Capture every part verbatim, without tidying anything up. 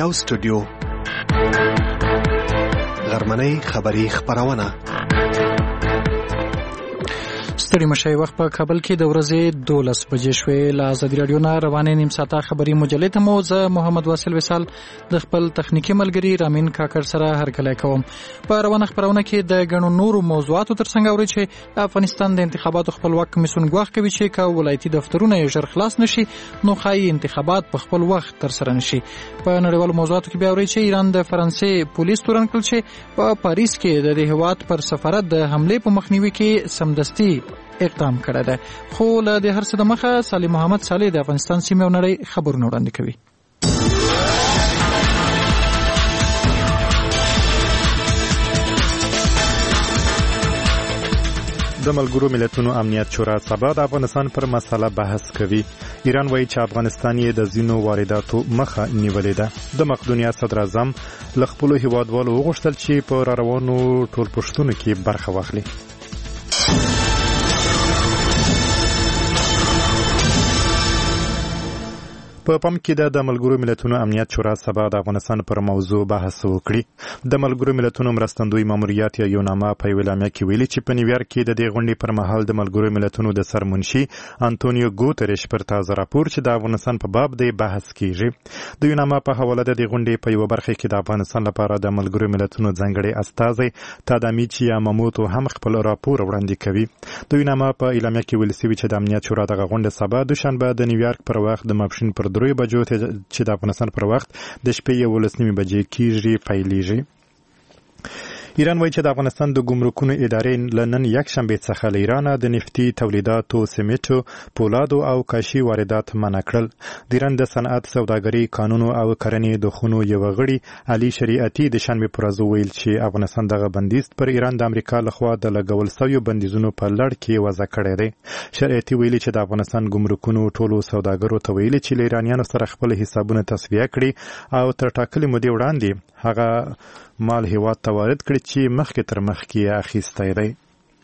یو سټوډیو غرمنۍ خبری خبرونه ستړي مشي وخت په کابل کې د ورځې دولس بجې شوې. له ازادي رادیو نه روانې نیم ساعته خبري مجلې ته مو زه محمد واصل وصال د خپل تخنیکی ملګری رامین کاکړ سره هرکلی کوم. په روانه خبرونه کې د غنو نورو موضوعاتو ترڅنګ اوري چې د افغانستان د انتخاباتو خپلواک کمیسیون غواخ کوي چې کا ولایتي دفترونه یو ژر خلاص نشي نو خای انتخابات په خپل وخت تر سره نشي. په نړیوالو موضوعاتو کې بیا اوري چې ایران د فرانسې پولیس تورن کړ چې په پاریس کې د دې هواد پر سفارت د حمله په مخنیوي کې سمدستي اقدام کړی دی. خو له دې هر څه د مخه سالم محمد صالح د افغانستان سیمې او نړۍ خبرونه وړاندې کوي. د ملګرو ملتونو امنیت شورا سبا د افغانستان پر مسله بحث کوي. ایران وایي چې افغانستان یې د ځینو وارداتو مخه نیولې ده. د مقدونیا صدر اعظم له خپلو هیوادوالو وغوښتل چې په را روانو ټولپوښتنو کې برخه واخلي. په پام کې د ملګرو ملتونو امنیت شورا سبا د افغانستان پر موضوع بحث وکړي. د ملګرو ملتونو مرستندوی ماموریت یا یوناما په ویلامه کې ویلي چې په نیویارک کې د دې غونډې پر مهال د ملګرو ملتونو د سرمنشي انټونیو ګوتریش پر تازه راپور چې د افغانستان په باب دی بحث کیږي. د یوناما په حواله د دې غونډې په یو برخه کې د افغانستان لپاره د ملګرو ملتونو ځانګړي استازی تادامیچی یاماموتو هم خپل راپور وړاندې کوي. د یوناما په اعلامیه کې ویل شوی چې د امنیت شورا دغه غونډه سبا دوشنبه د نیویارک پر وخت د ماپښین پر دروي بجو چې د افغانستان پر وخت د شپې یولس نیمې بجې کېږي پیلیږي. ایران وایي چې د افغانستان د ګمرکونو ادارې له نن یکشنبې څخه له ایرانه د نفتي تولیداتو، سمنټو، پولادو او کاشي واردات منع کړل. د ایران د صنعت، سوداګرۍ، قانون او کرنې د خونو یو غړي علي شریعتي د شنبې پر ورځ ویل چې افغانستان دغه بندیز پر ایران د امریکا لخوا د لګول شویو بندیزونو په لړ کې وضع کړی دی. شریعتي ویلي چې د افغانستان ګمرکونو ټولو سوداګرو ته ویلي چې له ایرانیانو سره خپل حسابونه تصفیه کړي او تر ټاکلې مودې وړاندې هغه مال هیواد ته وارد کړي چې مخکې تر مخکې اخیستی دی.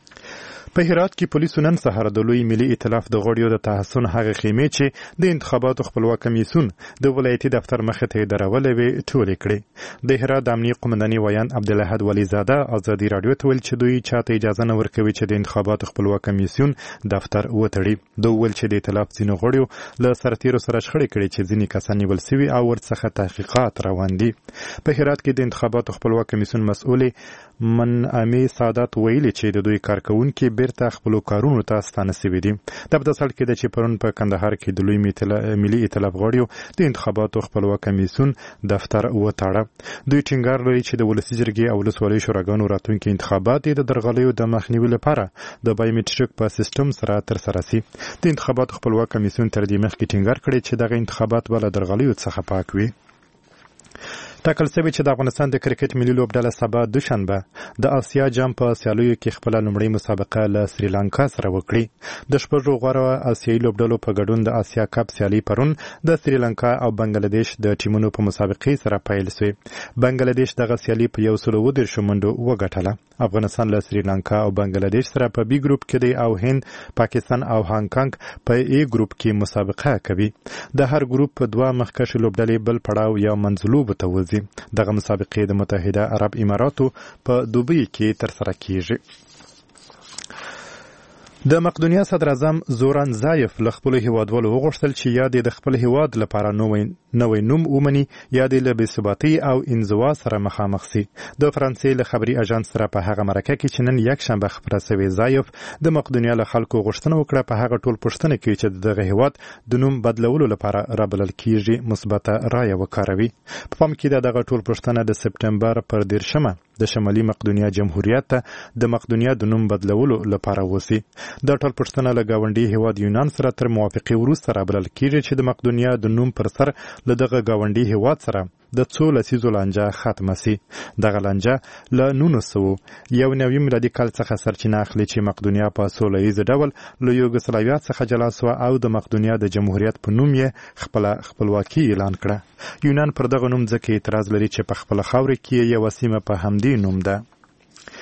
په هرات کې پولیسو نن سهار د لوی ملي ائتلاف د غړیو د تحصن هغه خیمې چې د انتخاباتو خپلواک کمیسیون د ولایتي دفتر مخې ته درولې وې ټولې کړې. د هرات د امنیه قومنداني ویان عبدالاحد ولیزاده ازادي رادیو ته ویل چې دوی چاته اجازه نه ورکوي چې د انتخاباتو خپلواک کمیسیون دفتر وتړي. دوی ویل چې د ائتلاف ځینو غړیو له سرتیرو سره شخړې کړې چې ځینې کسان نیول شوي او ورڅخه تحقیقات روان دي. په هرات کې د انتخاباتو خپلواک کمیسیون مسؤلې منعمي سعادت ویلي چې د دوی کارکونکي بیرته خپل کارونو ته ستانه شوي دي. د بدسل کې د چې پرون په کندهار کې د لوی ملي ائتلاف غړیو د انتخاباتو خپلواک کمیسیون دفتر وتاړه. دوی ټینګار لري چې د ولسي جرګې او ولسوالۍ شوراګانو راتلونکي انتخابات د درغلیو د مخنیوي لپاره د بایومټریک په سیستم سره ترسره شي. د انتخاباتو خپلواک کمیسیون تر دې مخکې ټینګار کړی چې دغه انتخابات بل درغلیو څخه پاک وي. ټاکل شوی چې د افغانستان د کرکټ ملي لوبډله سبا دوشنبه د آسیا جام په سیالیو کې خپل لومړی مسابقه له سریلانکا سره وکړي. د شپږو غوره آسیایي لوبډلو په ګډون د آسیا کپ سیالي پرون د سریلانکا او بنگلاديش د ټیمونو په مسابقې سره پیل شوې. بنگلاديش دغه سیالي په یو سل او دېرش منډو وګټله. افغانستان له سریلانکا او بنگلاديش سره په بي ګروپ کې دی او هند، پاکستان او هانګ کانګ په ای ګروپ کې مسابقه کوي. د هر ګروپ په دوه مخکښ لوبډلې بل پړاو یا منځلوب ته وځي. دغه مسابقې د متحده عرب اماراتو په دوبۍ کې ترسره کیږي. د مقدونیا صدر اعظم زوران زایف له خپلو هیوادوالو وغوښتل چې یا د خپل هیواد لپاره نوی نوم ومني یا د له بېثباتۍ او انزوا سره مخامخ سي. د فرانسې له خبري اژانس سره په هغه مرکه کې چې نن یکشنبه خپره شوې زایف د مقدونیا له خلکو غوښتنه وکړه په هغه ټول پوښتنه کې چې دغه هیواد د نوم بدلولو لپاره رابلل کیږي مثبته رایه وکاروي. په پام کې دغه ټول پوښتنه د سپټمبر پر دیرشمه د شمالي مقدونیا جمهوریت ته د مقدونیا د نوم بدلولو لپاره وسی. د ټول پښتنه له گاونډي هیواد یونان سره تر موافقه وروسته رابلل کیږي چې د مقدونیا د نوم پر سر له دغه گاونډي هیواد سره د څو لسیزو لانجه ختمه سي. دغه لانجه له نولس سوه یو نوي میلادي کال څخه سرچینه اخلي چې مقدونیا په سوله ییز ډول له یوګسلاویا څخه جلا سوه او د مقدونیا د جمهوریت په نوم یې خپله خپلواکي اعلان کړه. یونان پر دغه نوم ځکه اعتراض لري چې په خپله خاوره کې یوه سیمه په همدې نوم ده.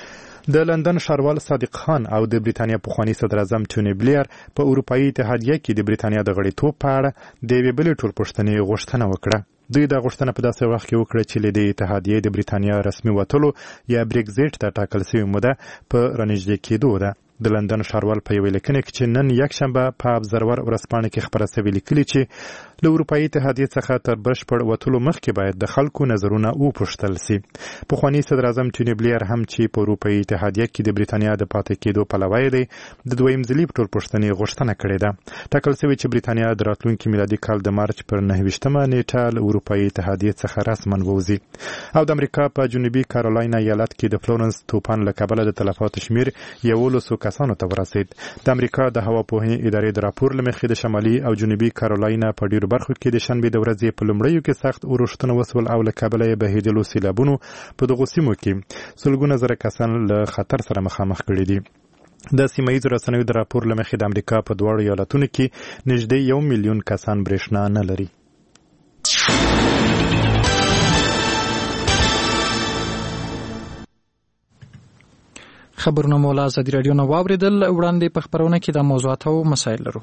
د لندن ښاروال صادق خان او د بریتانیا پخوانی صدر اعظم ټوني بلیر په اروپایي اتحادیه کې د بریتانیا د غړیتوب په اړه د یوې بلې ټولپوښتنې غوښتنه وکړه. دوی دا غوښتنه په داسې وخت کې وکړه چې له دې اتحادیې د بریتانیا رسمي وتلو یا بریکزیټ ته ټاکل شوې موده په رانږدې کېدو ده. د لندن ښاروال په یوې لیکنه کې چې نن یکشنبه په ابزرور ورځپاڼه کې خپره شوې لیکلي چې له اروپایي اتحادیې څخه تر بشپړ وتلو مخکې باید د خلکو نظرونه وپوښتل شي. پخوانی صدر اعظم ټوني بلیر هم چې په اروپایي اتحادیه کې د بریتانیا د پاتې کېدو پلوی دی د دویم ځلي په ټولپوښتنې غوښتنه کړې ده. ټاکل شوې چې بریتانیا د راتلونکي میلادي کال د مارچ پر نهه ویشتمه نیټه له اروپایي اتحادیې څخه رسما ووځي. او د امریکا په جنوبي کارولاینا ایالت کې د فلورنس طوفان له کبله د تلفاتو شمیر یولسو کسانو ته ورسید. د امریکا د هوا پوهنې ادارې د راپور له مخې د شمالي او جنوبي کارولاینا په ډیرو برخو کې د شنبې د ورځې په لومړیو کې سخت اورښتونه وسول او له کبله یې بهیدلو سیلابونو په دغو سیمو کې سلګونه زره کسان له خطر سره مخامخ کړي دي. د سیمه ییزو رسنیو د راپور له مخې د امریکا په دواړو ایالتونو کې نږدې یو میلیون کسان برېښنا نه لري. خبرونه مولا ازادي راډیو نه واوریدل. وړاندې په خبرونه کې د موضوعات او مسایل لرو.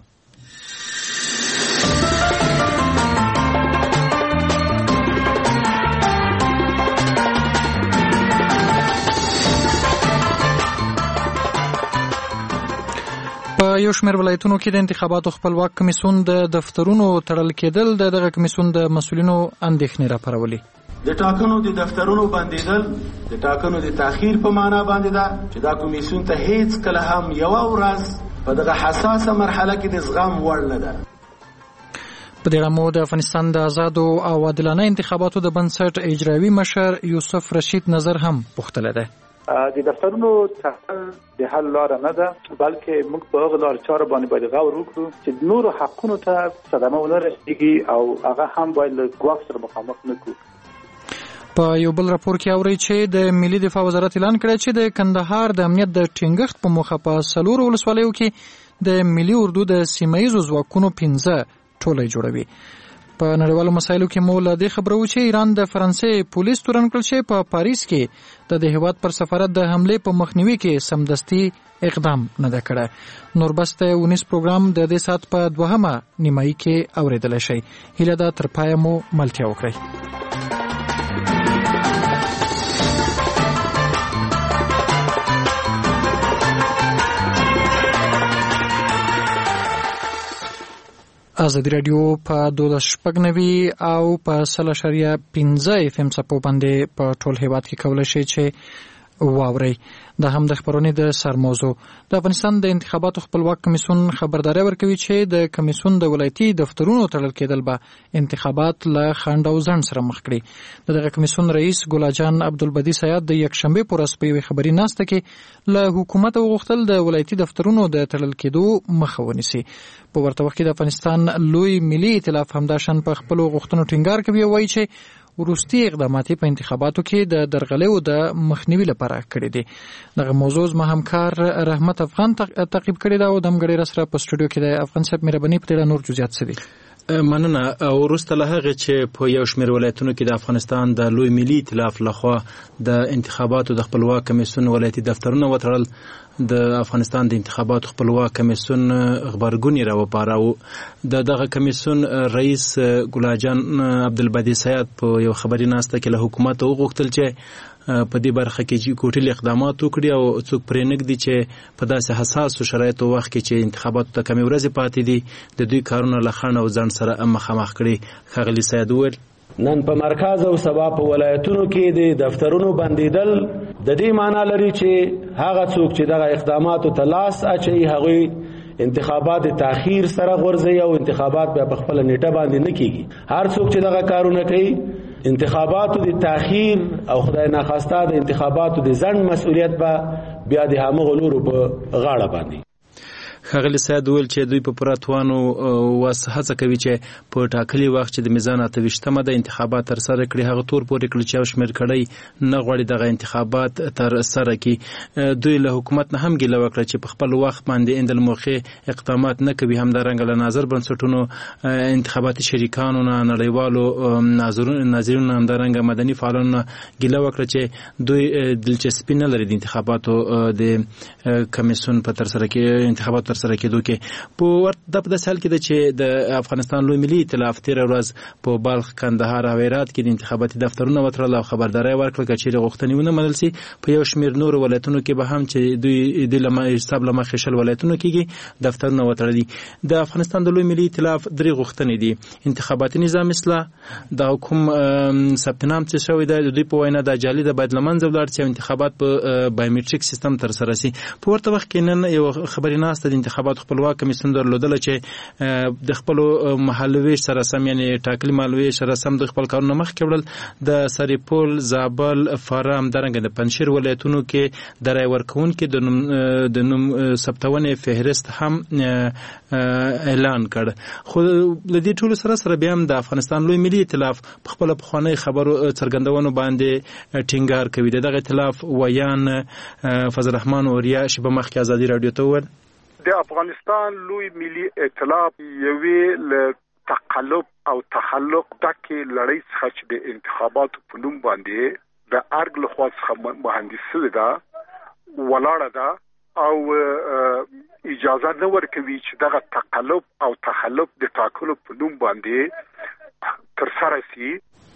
په یو شمېر ولایتونو کې د انتخاباتو خپلواک کمیسیون د دفترونو تړل کېدل د دغه کمیسیون د مسؤلینو اندېښنې راپارولې. د ټاکنو د دفترونو بندیدل د ټاکنو د تاخير په معنا باندې ده چې دا کمیسیون ته هیڅ کله هم یو ورځ په دغه حساسه مرحله کې د زغم وړ نه ده. په دې اړه مو د افغانستان د آزادو او عادلانه انتخاباتو د بنسټ اجرایوي مشر یوسف رشید نظر هم پوښتلی دی. د دفترونو تحول د حل لار نه ده بلکې موږ په هغه لار چاره باندې باید غور وکړو چې نور حقونو ته صدمه ونه رسیږي او هغه هم باید له ګواښ سره مخامخ نه کړو. په یو بل راپور کې اوري چې د ملي دفاع وزارت اعلان کړی چې د کندهار د امنیت د ټینګښت په موخه په څلورو ولسوالیو کې د ملي اردو د سیمه ییزو ځواکونو پنځه ټولۍ جوړوي. په نړیوالو مسایلو کې مو له دې خبرو چې ایران د فرانسې پولیس تورن کړل چې په پاریس کې د دې هیواد پر سفارت د حملې په مخنیوي کې سمدستي اقدام نه ده کړی. نور بسته ونیس پروګرام د دې سات په دوهمه نیمایي کې اوریدل شي. هیله ده تر پایه مو ملتیا وکړئ. ازادي راډیو په دولس شپږ نوي او په سل اشاریه پنځه اف ام څپو باندې په ټول هیواد کې کولی شي چې واورئ. دا هم د خبرونې د سر موضوع. د افغانستان د انتخاباتو خپلواک کمیسیون خبرداری ورکوي چې د کمیسیون د ولایتي دفترونو تړل کېدل به انتخابات له خنډ او ځنډ سره مخ کړي. د دغه کمیسیون رئیس ګلاجان عبدالبدی سیاد د یکشنبې په ورځ په یوې خبري ناسته کې له حکومت وغوښتل د ولایتي دفترونو د تړل کېدو مخه ونیسي. په ورته وخت کې د افغانستان لوی ملي ائتلاف همداشان په خپلو غوښتنو ټینګار کوي او وایي چې وروستي اقدامات په انتخاباتو کې د درغلیو د مخنیوي لپاره کړي دي. دغه موضوع زما همکار رحمت افغان تعقیب کړی دا او د مګړې رسره په سټوډیو کې د افغان صاحب مهرباني په اړه نور جزئیات څه دي؟ مننه. وروسته له هغه چې په یو شمېر ولایتونو کې د افغانستان د لوی ملي ائتلاف لخوا د انتخاباتو د خپلواک کمیسیون ولایتي دفترونه وتړل، د افغانستان د انتخاباتو خپلواک کمیسیون خبرګونی راوپاراوه. د دغه کمیسیون رئیس ګلاجان عبدالبدی سیاد په یو خبري ناسته کې له حکومت وغوښتل چې په دې برخه کې چې کوټلي اقدامات وکړي او څوک پرې نږدي چې په داسې حساسو شرایطو وخت کې چې انتخاباتو ته کمې ورځې پاتې دي د دوی کارونه له خنډ او ځنډ سره مخامخ کړي. ښاغلي سیاد وویل نن په مرکز او سبا په ولایتونو کې د دفترونو بندیدل د دې معنی لري چې هغه څوک چې دغه اقداماتو ته لاس اچوي هغوی انتخابات تاخير سره غورځي او انتخابات بیا په خپل نیټه باندې نه کیږي. هر څوک چې دغه کارونه کوي انتخاباتو د تاخير او خدای ناخواسته د انتخاباتو د ځنډ مسؤلیت به بیا د همغو نورو په غاړه باندې. ښاغلي سید وویل چې دوی په پوره توانو واس هڅه کوي چې په ټاکلي وخت چې د میزان اته ویشتمه د انتخابات ترسره کړي هغه تور پورې کړي چې یو شمېر کړی نه غواړي دغه انتخابات ترسره کړي. دوی له حکومت نه هم ګیله وکړه چې په خپل وخت باندې اندل موخه اقدامات نه کوي. همدارنګه له ناظر بنسټونو انتخاباتي شریکانو نه نړیوالو ناظرینو همدارنګه مدني فعالانو ګیله وکړه چې دوی دلچسپي نه لري د انتخاباتو د کمیسیون په ترسره کې انتخابات ترسره کېدو کې. په ورته د سال کې چې د افغانستان لوی ملي ائتلاف تیر ورځ په بلخ، کندهار او هرات کې د انتخاباتي دفترونه وترل او خبرداري ورکړه چې چیرې غوښتنې ونه منل شي. په یو شمېر نور ولایتونو کې به هم چې دوی د لمه حساب لمه خشل ولایتونو کې دفترونه وتړل دي. د افغانستان د لوی ملي ائتلاف درې غوښتنې دي: انتخاباتي نظام اصلاح، د حکومت ثبت نام څه شوی دی، د دوی په وینا د جعلي د باید لمنځه ولاړ شي، انتخابات په بایومټریک سیستم ترسره شي. په ورته وخت کې نن یو خبري ناسته د انتخابات خپلواک کمیسیون درلودل چې د خپل محلوي سره سم یعنی ټاکلي مالوي سره سم د خپل کارونه مخ کېول د سریپول، زابل، فرام درنګ د پنځشیر ولایتونو کې د رای ورکوونکو د نوم د نوم ثبتونې فهرست هم اعلان کړ. خو د دې ټولو سره سره بیا هم د افغانستان لوی ملي ائتلاف په خپل پخوانی خبرو څرګندونو باندې ټینګار کوي. دغه ائتلاف ویان فضل الرحمن اوریا شبه مخکې ازادي رادیو ته وویل د افغانستان لوی ملي ائتلاف یوې له تقلب او تخلق دکې لړۍ څخه چې د انتخاباتو په نوم باندې د ارګ له خوا څخه مهندسي ده ولاړه ده او اجازه نه ورکوي چې دغه تقلب او تخلق د ټاکلو په نوم باندې ترسره شي.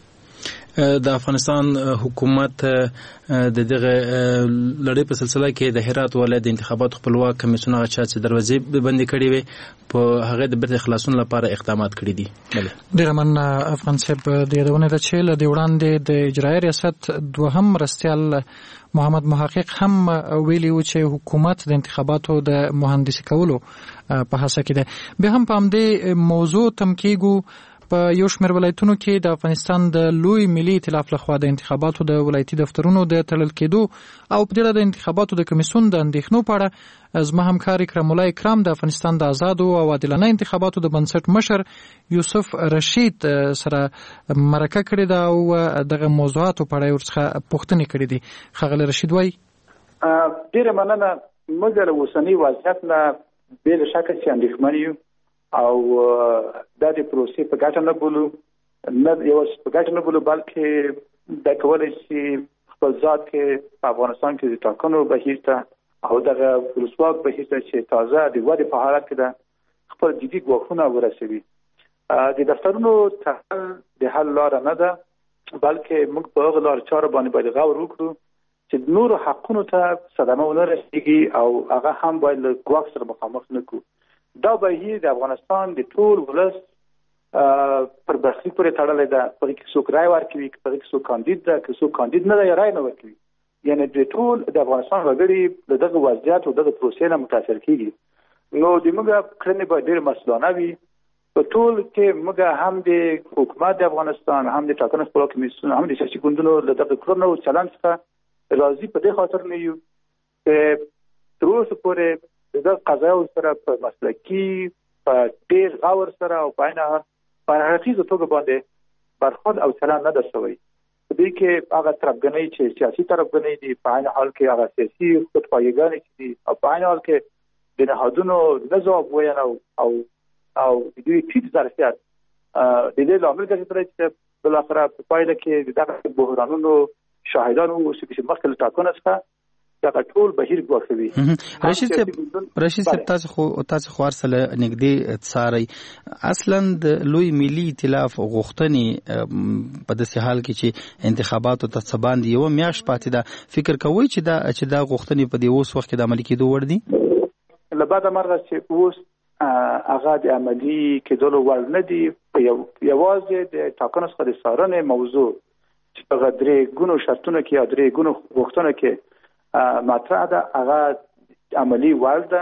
د افغانستان حکومت د دغه لړۍ په سلسله کې د هرات ولایت د انتخاباتو خپلواک کمیسیون هغه چا چې دروازې بندي کړې وي په هغه د بیرته خلاصون لپاره اقدامات کړي دي. ډېر من افغان صاحب د یادونه ده چې له دې وړاندې د اجرایي ریاست دوهم مرستیال محمد محقق هم ویلي و چې حکومت د انتخاباتو د مهندسي کولو په هڅه کې ده. بیا هم په همدې موضوع تم کېږو په یو شمېر ولایتونو کې د افغانستان د لوی ملي ائتلاف لخوا د انتخاباتو د ولایتي دفترونو د تړل کېدو او په دې د انتخاباتو د کمیسیون د اندېښنو په اړه زما همکار اکرام الله اکرام د افغانستان د آزادو او عادلانه انتخاباتو د بنسټ مشر یوسف رشید سره مرکه کړې ده او دغه موضوعاتو په اړه ورڅخه پوښتنې کړې دي. ښاغلی رشید وایي ډېره مننه. موږ له اوسني وضعیت نه بې له شکه چې اندېښمن یو او د دې پروسې په ګټه نه بولو نه یوازې په ګټه نه بولو بلکې د کولای شي خپل ذات کې په افغانستان کې د ټاکنو بهیر ته او دغه ولسواک بهیر ته چې تازه د ودې په حالت کې ده خپل جدي ګواښونه ورسوي. د دفترونو تړل د حل لاره نه ده بلکې موږ په هغه لارو چارو باندې باید غور وکړو چې نورو حقونو ته صدمه ونه رسېږي او هغه هم باید له ګواښ سره مخامخ نه کړو. دا بهیر د افغانستان د ټول ولس پر برخلیک پورې تړلی ده. په دې کې څوک رای ورکوي، په دې کې څوک کاندید ده، که څوک کاندید نه ده رای نه ورکوي. یعنې د ټول د افغانستان وګړي له دغه وضعیت او دغه پروسې نه متاثر کېږي. نو د موږ کړنې باید ډېرې مسؤلانه وي. په ټول کې موږ هم د حکومت د افغانستان هم د ټاکنو خپلواک کمیسیون هم د سیاسي ګوندونو له دغه کړنو او چلند څخه راضي په دې خاطر نه یو چې تر اوسه پورې د قضایاو سره په مسلکي په ډېر غور سره او په عین حال په حقیقي توګه باندې برخورد او چلند نه ده شوی. په دې کې هغه طرفګنۍ چې سیاسي طرفګنۍ دي، په عین حال کې هغه سیاسي خودپایګانې چې دي او په عین حال کې د نهادونو نه ځواب ویل او او او د دوی ټیټ ظرفیت د دې لامل ګرځېدلی چې بالاخره په پایله کې د دغه بحرانونو شاهدان واوسو چې مخکې له ټاکنو څخه دا ټول بهیر ګواښوي. رشید صاحب رشید صاحب تاسو خو تاسو خو ارسله نږدې څاري اصلا د لوی ملي ائتلاف غوښتنې په داسې حال کې چې انتخاباتو ته څه باندې یو میاشت پاتې ده، فکر کوئ چې دا چې دا غوښتنې په دې اوس وخت کې د عملي کېدو وړ دي؟ له بعده مرغه چې اوس هغه د عملي کېدلو وړ نه دي. په یوازې د ټاکنو څخه د څارنې موضوع چې په درې ګونو شرطونو کې یا درې ګونو غوښتنو کې مطرح ده هغه عملي وړ ده.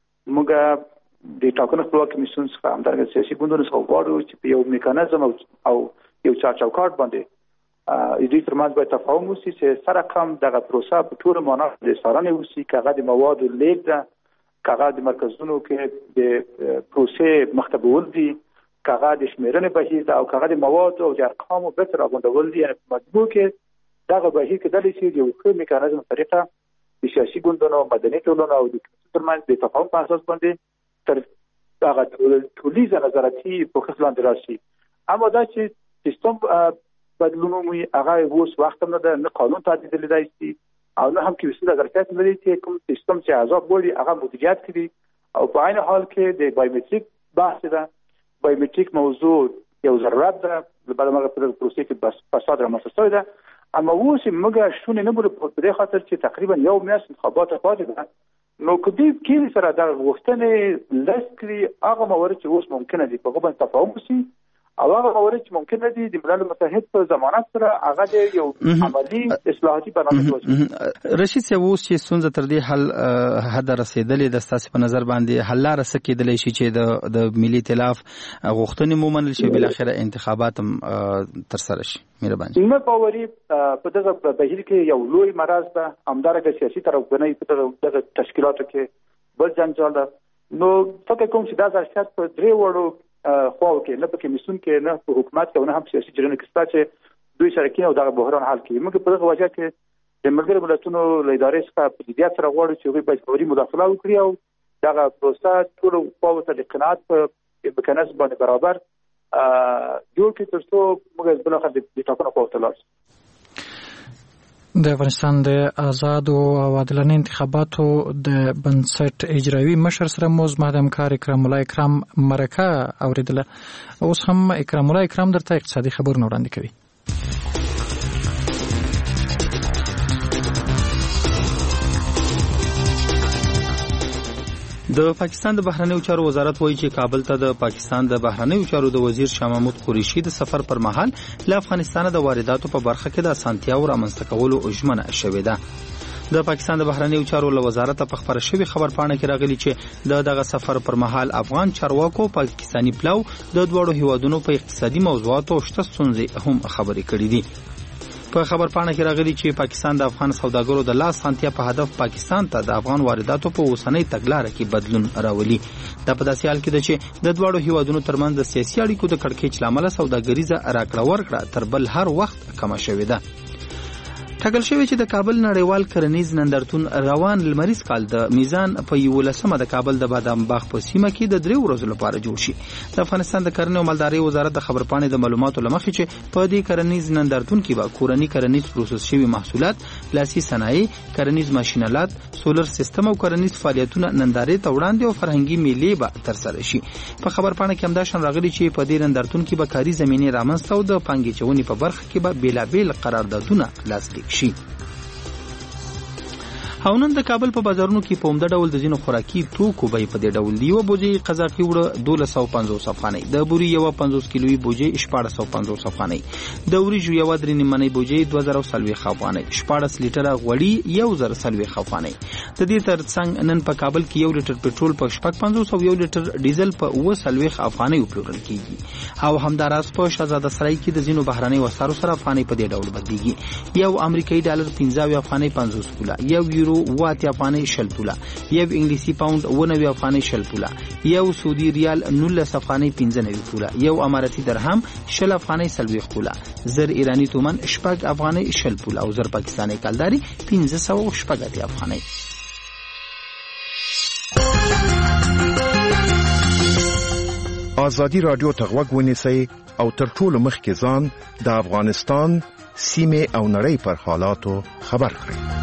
موږ د ټاکنو خپلواک کمیسیون څخه همدارنګه سیاسي ګوندونو څخه غواړو چې په یو میکانیزم او یو چارچوکاټ باندې د دې ترمنځ باید تفاهم وشي چې سره کم دغه پروسه په ټول معنا د څارنې وشي، که هغه د موادو لیږد ده کاغه د مرکزونو کې د پروسې مختبول دي، کاغه د شمیرنې بهیر او کاغه د مواد او د ارقامو به تر غونډول دي. مطلب کې دغه بهیر کې د لسی یو ښه میکانیزم طریقه د سیاسي ګوندونو، مدني ټولنو او د ترمنځ د تفاهم په اساس باندې تر هغه ټولیزه نظارتي پروسه لاندې راشي. اما دا چې سیستم بدلون موي هغه اوس وخت نه ده، نه قانون تعدیل لیدای شي او نه هم کې وسیله ظرفیت لري چې کوم سیستم چې عذاب وړي هغه مدیریت کړي. او په عین حال کې د بایومټریک بحث ده. بایومټریک موضوع یو ضرورت ده د برابر په پروسې کې بس فساد رامنځته شوی ده. اما اوس موږ شونه نه بوله په دې خاطر چې تقریبا یو میاشت انتخابات پاتې ده، نو کدی کې سره د وختنې لسکري هغه موارد چې اوس ممکنه دي په غوښتنه تفاهم وشي او هغه موارد چې ممکن دي د ملل متحد په ضمانت سره هغه یو عملی اصلاحاتي برنامه جوړ. رشید صاحب اوس چې څنګه تر دې حل حد رسیدلې د ستاسو په نظر باندې حل لاره څه کېدلی شي چې د د ملي ائتلاف غوښتنې مومنل شي بل اخره انتخابات تر سره شي؟ مهرباني. نو باوري په دغه بهیر کې یو لوی مرز ده، همدارنګه سیاسي طرفګنۍ په دغه تشکیلاتو کې بل جنجال ده. نو فکر کوم چې دا ځارشت په درې وړو خو کې نه پکې مسون کې نه په حکومت کې نه هم سیاسي جریان کې ستا چې دوی سره کې او دغه بحران حل کړي. موږ په دغه وجه کې د ملګرو ملتونو له ادارې څخه په جديت سره غواړو چې دوی باید فوري مداخله وکړي او دغه پروسه ټول په ته د قناعت په امکانات باندې برابر جوړ کړي تر څو موږ بل اخر د ټاکنو په وتلار. د افغانستان د آزاد او عادلانه انتخاباتو د بنسټ اجرایي مشر سره موز مهدم کار اکرام الله اکرام مرکه اوریدله. اوس هم اکرام الله اکرام درته اقتصادي خبرونه وړاندې کوي. د پاکستان د بهرنیو چارو وزارت وایي چې کابل ته د پاکستان د بهرنیو چارو د وزیر شاه محمود قریشي د سفر پر مهال له افغانستان د وارداتو په برخه کې د اسانتیاو رامنځته کولو ژمنه شوې ده. د پاکستان د بهرنیو چارو له وزارت په خبره شوی خبرپاڼه کې راغلي چې د دغه سفر پر مهال افغان چارواکو پاکستانی پلو د دوړو هیوادونو په اقتصادي موضوعاتو شته ستونزې هم خبرې کړې دي. په خبرپاڼه کې راغلي چې پاکستان د افغان سوداګرو د لاس سانتیا په هدف پاکستان ته د افغان وارداتو په اوسنۍ تګلارې کې بدلون راولي. دا په داسې حال کې ده چې د دوړو هیوادونو ترمنځ د سیاسي اړیکو د کړکېچ لامل سوداګریزه راکړه ورکړه تر بل هر وخت کمه شوې ده. ټاکل شوی چې د کابل نړیوال کرنیز نندارتون روان لمریز کال د میزان په یولسمه د کابل د بادام باغ په سیمه کې د درې ورځو لپاره جوړ شي. د افغانستان د کرنې او مالدارۍ وزارت د خبرپاڼې د معلوماتو لمخې چې په دې کرنیز نندارتون کې به کورني کرنیز پروسس شوي محصولات، لاسي صنایع، کرنیز ماشینالات، سولر سیستم او کرنیز فعالیتونه نندارې ته وړاندې او فرهنګي میلې به ترسره شي. په خبرپاڼه کې همدا شان راغلي چې په دې نندارتون کې به کاري زمینې رامنځته او د پانګې چونې په برخه کې به بیلابیل قراردادونه لاسلیک شي. او نن د کابل په بازارونو کې په عمده ډول د ځینو خوراکي توکو بیې په دې ډول دي. یوه بوجۍ قزاقي وړه دولس سوه پنځوس افغانۍ، د بوري یوه پنځوس کیلوي بوجۍ شپاړس سوه پنځوس افغانۍ، د وریجو یوه درې نیمنۍ بوجۍ دوه زره څلوېښت افغانۍ، شپاړس لیټره غوړي یو زر څلوېښت افغانۍ. د دې ترڅنګ نن په کابل کې یو لیټر پټرول په شپږ پنځوس او یو لیټر ډیزل په اووه څلوېښت افغانۍ وپلورل کېږي. او همداراز په شهزاده سرای کې د ځینو بهرنیو اسعارو سره افغانۍ په دې ډول بدلېږي. یو امریکایي ډالر پنځه اویا افغانۍ پنځوس پوله، یو یورو اووه اتیا افغانۍ شل پوله، یو انګلیسي پاوند اووه نوي افغانۍ شل پوله، یو سعودي ریال نولس افغانۍ پنځه نوي پوله، یو اماراتي درهم شل افغانۍ څلوېښت پوله، زر ایراني تومن شپږ افغانۍ شل پوله او زر پاکستاني کلداري پنځه سوه شپږ اتیا افغانۍ. ازادي رادیو ته غوږ ونیسئ او تر ټولو مخکې ځان د افغانستان سیمې او نړۍ پر حالاتو خبر کړئ.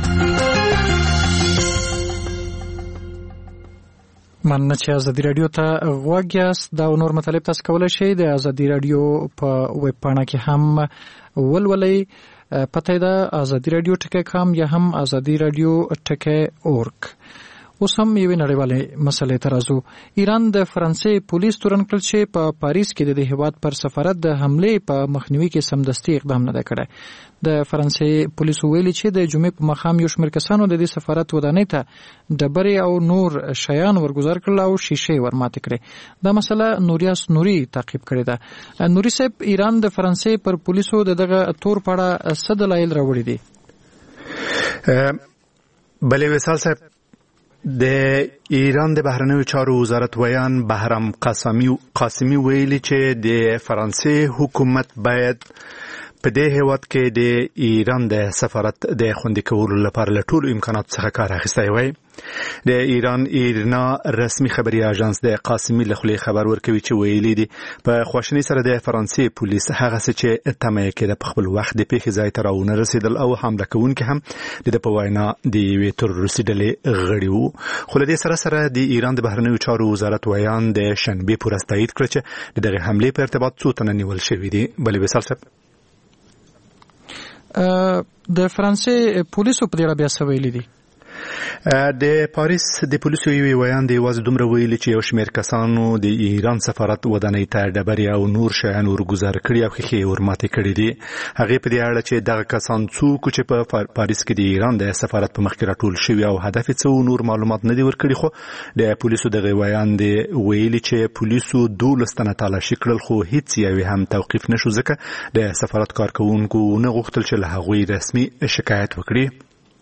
مننه چې ازادي رادیو ته غوږ یاست. دا نور مطالب تاسو کولی شئ د ازادي رادیو په ویب پاڼه کې هم ولولئ. پته ده ازادي رادیو ټکی کام یا هم ازادي رادیو ټکی اورګ. اوس هم یوې نړیوالې مسلې ته راځو. ایران د فرانسې پولیس تورن کړل چې په پاریس کې د دې هیواد پر سفارت د حملې په مخنیوي کې سمدستي اقدام نه دی کړی. د فرانسې پولیسو ویلي چې د جمعې په ماښام یو شمېر کسانو د دې سفارت ودانۍ ته ډبرې او نور شیان ورګزار کړل او شیشې ورماتې کړې. دا مسله نوریاس نوري تعقیب کړې ده. نوري صاحب، ایران د فرانسې پر پولیسو د دغه تور په اړه څه دلایل راوړي دي؟ بلې وصال صاحب، د ایران د بهرنیو چارو وزارت ویان بهرام قاسمی قاسمی ویلي چې د فرانسې حکومت باید په دې هیواد کې د ایران د سفارت د خوندي کولو لپاره له ټولو امکاناتو څخه کار اخیستی وای. د ایران ایرنا رسمي خبري اژانس د قاسمی له خولې خبر ورکوي چې ویلي دي په خواشنۍ سره د فرانسې پولیس هغه څه چې تمه یې کړه په خپل وخت د پیښې ځای ته راونه رسیدل او حمله کوونکي هم د په وینا د یوې تروریستي ډلې غړي وو. خو له دې سره سره د ایران د بهرنیو چارو وزارت ویان د شنبې په ورځ تایید کړ چې د دغه حملې په ارتباط څو تنه نیول شوي دي. بلې وصال صاحب د فرانسې پولیسو په دې اړه بیا څه ویلي دي؟ د پاریس د پولیسو یوې ویان دی یوازې دومره ویلي چې یو شمېر کسانو د ایران سفارت ودانۍ ته ډبرې او نور شیان ورګزار کړي او ښیښې یې ورماتې کړي دي. هغې په دې اړه چې دغه کسان څوک چې په پاریس کې د ایران د سفارت په مخ کې راټول شوي او هدف یې څه نور معلومات نه دي ورکړي. خو د پولیسو دغه ویان دی ویلي چې پولیسو دولس تنه تالاشي کړل خو هیڅ یوې هم توقیف نشو ځکه د سفارت کارکوونکو ونه غوښتل چې له هغوی رسمي شکایت وکړي.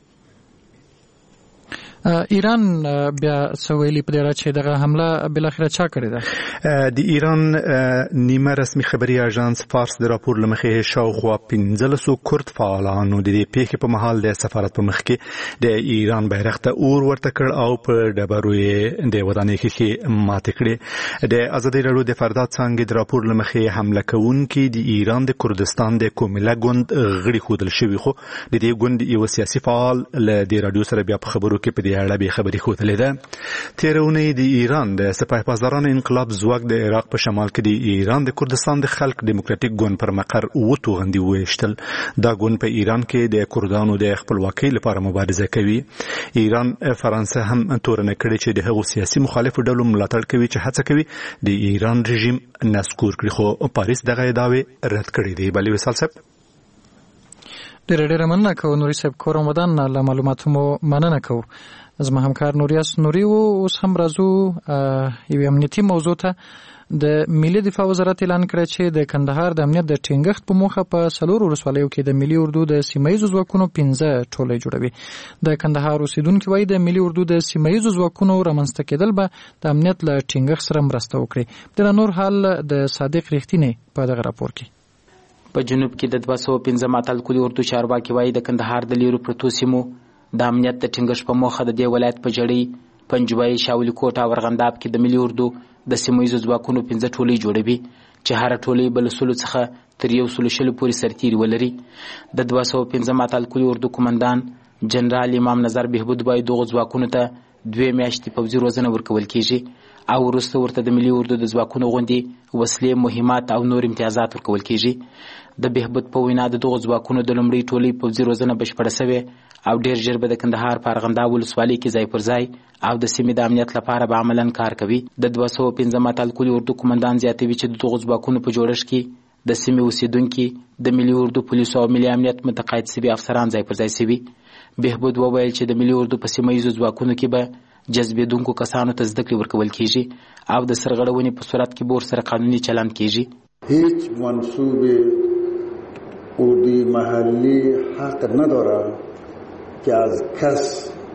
ایران بیا سویلی په دې اړه چې دغه حمله بل اخر چا کړې ده؟ د ایران نیمه رسمي خبري اژانس فارس د راپور لمخې شاوخوا پنځلسو کورد فعالانو د دې پیښې په مهال د سفارت په مخ کې د ایران بیرغ ته اور ورته کړ او په ډبرو یې د ودانۍ ښیښې ماتې کړې. د ازادي راډیو د فردا څانګې د راپور لمخې حمله کوونکي د ایران د کردستان د کومیلا ګوند غړي ښودل شوي خو د دې ګوند یو سیاسي فعال له دې راډیو سره بیا په خبرو کې په اړه به خبري خوتلې ده. تیر اونۍ د ایران د سپاهپازداران انقلاب ځواک د عراق په شمال کې د ایران د کردستان د خلق دیموکراتیک ګوند پر مقر و توغندي وېشتل. دا ګوند په ایران کې د کردانو د خپلواکۍ لپاره مبارزه کوي. ایران فرانسه هم تورنه کړې چې د هغو سیاسي مخالفو ډلو ملاتړ کوي چې هڅه کوي د ایران رژیم نسکور کړي خو پاریس دغه ادعاوې رد کړې دي. بلې وصال صاحب ډېر ډېر مننه کوم نوري صاحب کورم ودان له معلوماتو مو مننه کوم. زما همکار نوریاس نوري وو. اوس هم راځو یو امنیتي موضوع ته. د ملي دفاع وزارت اعلان کړی چې د کندهار د امنیت د ټینګښت په موخه په څلور ولسوالیو کې د ملي اردو د سیمه‌ییزو ځواکونو پنځه ټولۍ جوړوي. د کندهار اوسیدونکي وایي د ملي اردو د سیمه‌ییزو ځواکونو رامنځته کېدل به د امنیت له ټینګښت سره مرسته وکړي. د نور حال د صادق ریښتینی په دغه راپور کې. په جنوب کې د دوه سوه پنځه اتل کلي اردو چارواکي وایي د کندهار د لیرو پرتو سیمو د امنیت د ټینګښت په موخه د دې ولایت په جړۍ، پنجوایي، شاولی کوټ او ارغنداب کې د ملي اردو د سیمه‌ییزو ځواکونو پنځه ټولۍ جوړوي چې هر ټولۍ به له سلو څخه تر یو سلو شلو پورې سرتیري ولري. د دوه سوه پنځه اتل کلي اردو قومندان جنرال امام نظر بهبود وایي دغو ځواکونو ته دوې میاشتې پوځي روزنه ورکول کیږي او وروسته ورته د ملي اردو د ځواکونو غوندې وسلې، مهمات او نور امتیازات ورکول کیږي. د بهبود په وینا د دغو ځواکونو د لومړۍ ټولۍ پوځي روزنه بشپړه سوې او ډېر ژر به د کندهار په ارغنداب ولسوالۍ کې ځای پر ځای او د سیمې د امنیت لپاره به عملاً کار کوي. د دوه سوه پنځه اتل کلي اردو قومندان زیاتوي چې د دغو ځواکونو په جوړښت کې د سیمې اوسیدونکي، د ملي اردو پولیسو او ملي امنیت متقاعد سوي افسران ځای پر ځای سوي. بهبود وویل چې د ملي اردو په سیمه‌ییزو ځواکونو کې به جذبېدونکو کسانو ته زده کړې ورکول کیږي او د سرغړونې په صورت کې به ورسره قانوني چلند کیږي. هیچ منصوب اردوی محلی حق نداره که از کس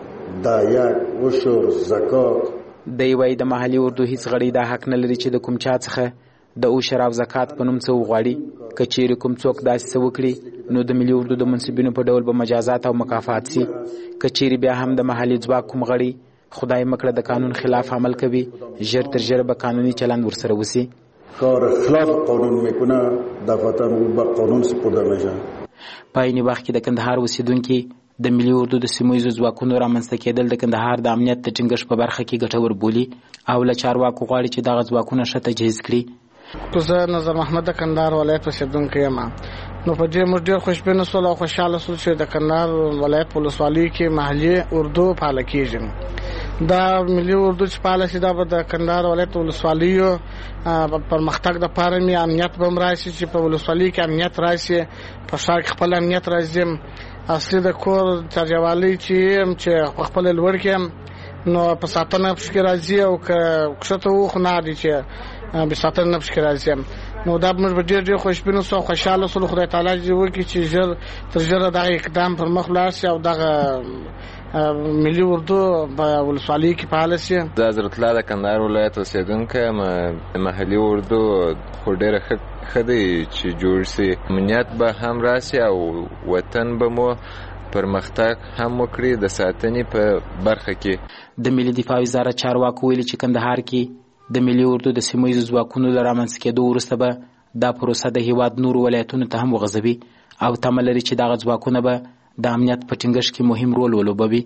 دایک عشر زکات دی وایي د محلي اردو هیڅ غړی دا حق نه لري چې د کوم چا څخه د عشر او زکات په نوم څه وغواړي. که چیرې کوم څوک داسې څه وکړي نو د ملي اردو د منصبینو په ډول به مجازات او مکافات سي. که چیرې بیا هم د محلي ځواک کوم غړی خدای مکړه د قانون خلاف عمل کوي ژر تر ژره به قانوني چلند ورسره وسي. کار خلاف قانون میکنه دفعتا به قانون سپرده میشه. په عین وخت کې د کندهار اوسیدونکي د ملي اردو د سیمه‌ییزو ځواکونو رامنځته کېدل د کندهار د امنیت د ټینګښت په برخه کې ګټور بولي او له چارواکو غواړي چې دغه ځواکونه ښه تجهیز کړي. زه نظر محمد د کندهار ولایت اوسیدونکی یم. نو په دې موږ ډېر خوشبینه سول او خوشحاله سول چې د کندهار ولایت په ولسوالۍ کې محلي اردو فعاله کېږي. دا ملي اردو چې فعاله شي دا به د کندهار ولایت ولسوالیو پرمختګ دپاره مې امنیت به هم راشي چې په ولسوالۍ کې امنیت راشي، په ښار کې خپل امنیت راځي. اصلي د کور چارجوالۍ چې یم چې په خپله لوړ کې نو په ساتنه پشکې راځي او که کښته وو خو نه دی چې به ساتنه پشکې راځي. نو دا موږ به ډېر ډېر خوشبینه سو او خوشحاله سو. خدای تعالی دې وکړي چې ژر تر ژره دغه اقدام پر مخ ولاړ شي او دغه ملي اردو په ولسوالۍ کې فعال شي. د حضرت الله د کندهار ولایت اوسیدونکی یم. محلي اردو خو ډېره ښه دی چې جوړ سي، امنیت به هم راسي او وطن به مو پرمختګ هم وکړي د ساتنې په برخه کې. د ملي دفاع وزارت چارواکو ویلي چې کندهار کې د ملي اردو د سیمهییزو ځواکونو له رامنځته کېدو وروسته به دا پروسه د هېواد نورو ولایتونو ته هم وغځوي او تمه لري چې دغه ځواکونه به د امنیت په ټینګښت کې مهم رول ولوبوي.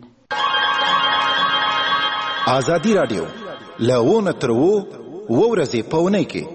ازادي راډیو له ونه تر و ورځې په اونۍ کې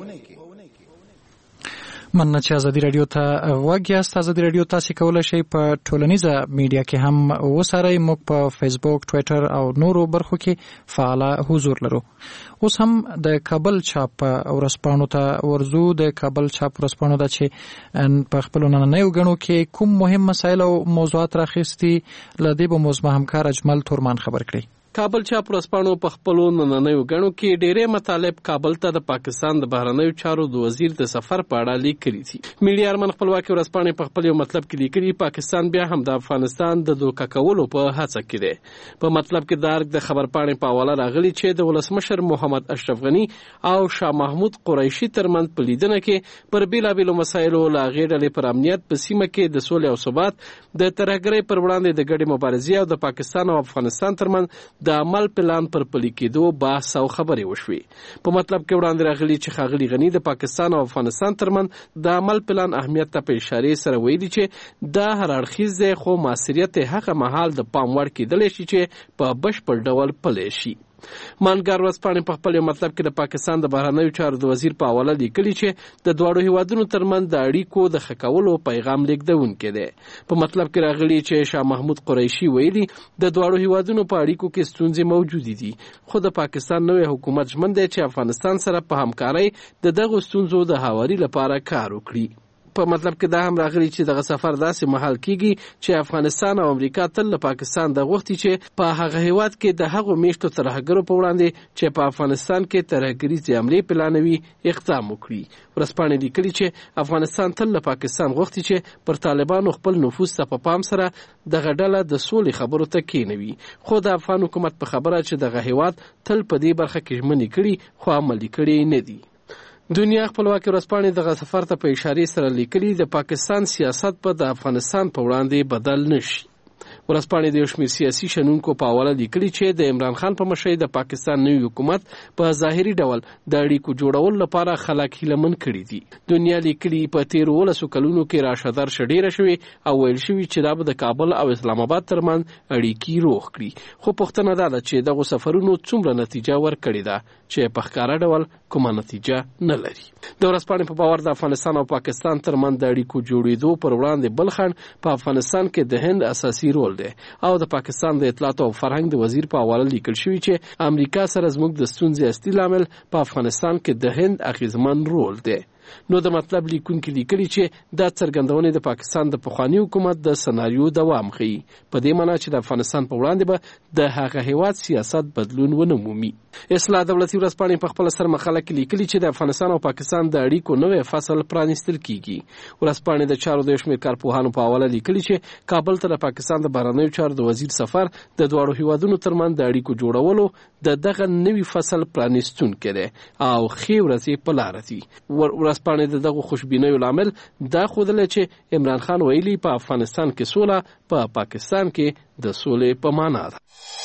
مننه چې ازادي راډیو ته غوږ یاست. ازادي راډیو تاسو کولی شئ په ټولنیزه میډیا کې هم وڅارئ. موږ په فیسبوک، ټویټر او نورو برخو کې فعال حضور لرو. اوس هم د کابل چاپ ورځپاڼو ته ورځو. د کابل چاپ ورځپاڼو دا چې په خپلو نننیو ګڼو کې کوم مهم مسایل او موضوعات راخیستي، له دې به مو زما همکار اجمل تورمان خبر کړي. کابل چاپ ورځپاڼو په خپلو نننیو ګڼو کې ډېرې مطالب کابل ته د پاکستان د بهرنیو چارو د وزیر د سفر په اړه لیکلي دي. میډیا ارمن خپلواکي ورځپاڼې په خپل یو مطلب کې لیکلي پاکستان بیا هم د افغانستان د دوکه کولو په هڅه کې دی. په مطلب کې د ارګ د خبرپاڼې په حواله راغلي چې د ولسمشر محمد اشرف غني او شاه محمود قریشي ترمنځ په لیدنه کې پر بیلابیلو مسایلو له هغې ډلې پر امنیت په سیمه کې د سولې او ثبات، د ترهګرۍ پر وړاندې د ګډې مبارزې او د پاکستان او افغانستان ترمنځ د عمل پلان پر پلي کېدو بحث او خبرې وشوې. په مطلب کې وړاندې راغلي چې ښاغلي غني د پاکستان او افغانستان ترمنځ د عمل پلان اهمیت ته په اشارې سره ویلي چې دا هر اړخیز دی، خو مؤثریت هغه مهال د پام وړ کېدلی شي چې په بشپړ ډول پلی شي. مانګار ورځپاڼې په خپل مطلب کې د پاکستان د بهرنیو چارو د وزیر په حواله لیکلي چې د دواړو هیوادونو ترمنځ د اړیکو د ښه کولو پیغام لیږدونکی دی. په مطلب کې راغلي چې شاه محمود قریشي ویلي د دواړو هیوادونو په اړیکو کې ستونزې موجودې دي، خو د پاکستان نوی حکومت ژمن دی چې افغانستان سره په همکارۍ د دغو ستونزو د هواري لپاره کار وکړي. په مطلب کې دا هم راغلي چې دغه سفر داسې مهال کیږي چې افغانستان او امریکا تل له پاکستان د غوښتي چې په هغه هیواد کې د هغو میشتو ترهګرو په وړاندې چې په افغانستان کې ترهګریزې حملې پلانوي اقدام وکړي. ورځپاڼې لیکلي چې افغانستان تل له پاکستان غوښتي چې پر طالبانو خپل نفوذ ته په پام سره دغه ډله د سولې خبرو ته کېنوي، خو د افغان حکومت په خبره چې دغه هیواد تل په دې برخه کې ژمنې کړي خو عملي کړي نه دي. دنیا خپلواکي ورځپاڼې دغه سفر ته په اشارې سره لیکلي د پاکستان سیاست په د افغانستان په وړاندې بدل نشي. ورځپاڼې د یو شمېر سیاسي شنونکو په حواله لیکلي چې د عمران خان په مشرۍ د پاکستان نوي حکومت په ظاهري ډول د اړیکو جوړولو لپاره خلک هیلهمن کړي دي. دنیا لیکلي په تېرو اوولسو کلونو کې راشه درشه ډېره شوې او ویل شوي چې دا به د کابل او اسلام آباد ترمنځ اړیکې روغ کړي، خو پوښتنه دا ده چې دغو سفرونو څومره نتیجه ورکړې ده چې په ښکاره ډول کومه نتیجه نه لري. د ورځپاڼې په باور د افغانستان او پاکستان ترمنځ د اړیکو جوړېدو پر وړاندې بل خنډ په افغانستان کې د هند اساسي رول دی او د پاکستان د اطلاعات او فرهنګ د وزیر په حواله لیکل شوی چې امریکا سره زموږ د ستونزې اصلي لامل په افغانستان کې د هند اغیزمن رول دی. نو د مطلب لیکونکي لیکلي چې دا څرګندونې د پاکستان د پخواني حکومت د سناریو دوام ښیي، په دې معنی چې د افغانستان په وړاندې به د هغه هیواد سیاست بدلون ونه مومي. اصلاح دولتي ورځپاڼې په خپل سرمقاله کې لیکلي چې د افغانستان او پاکستان د اړیکو نوی فصل پرانیستل کیږي. ورځپاڼې د چارو د یو شمېر کارپوهانو په حواله لیکلي چې کابل ته د پاکستان د بهرنیو چارو د وزیر سفر د دواړو هیوادونو ترمنځ د اړیکو جوړولو د دغه نوي فصل پرانیستونکی دی او ښې ورځې په لاره دي. ورځپاڼې د دغو خوشبینیو لامل دا ښودلی چې عمران خان ویلي په افغانستان کې سوله په پا پاکستان کې د سولې په معنا ده.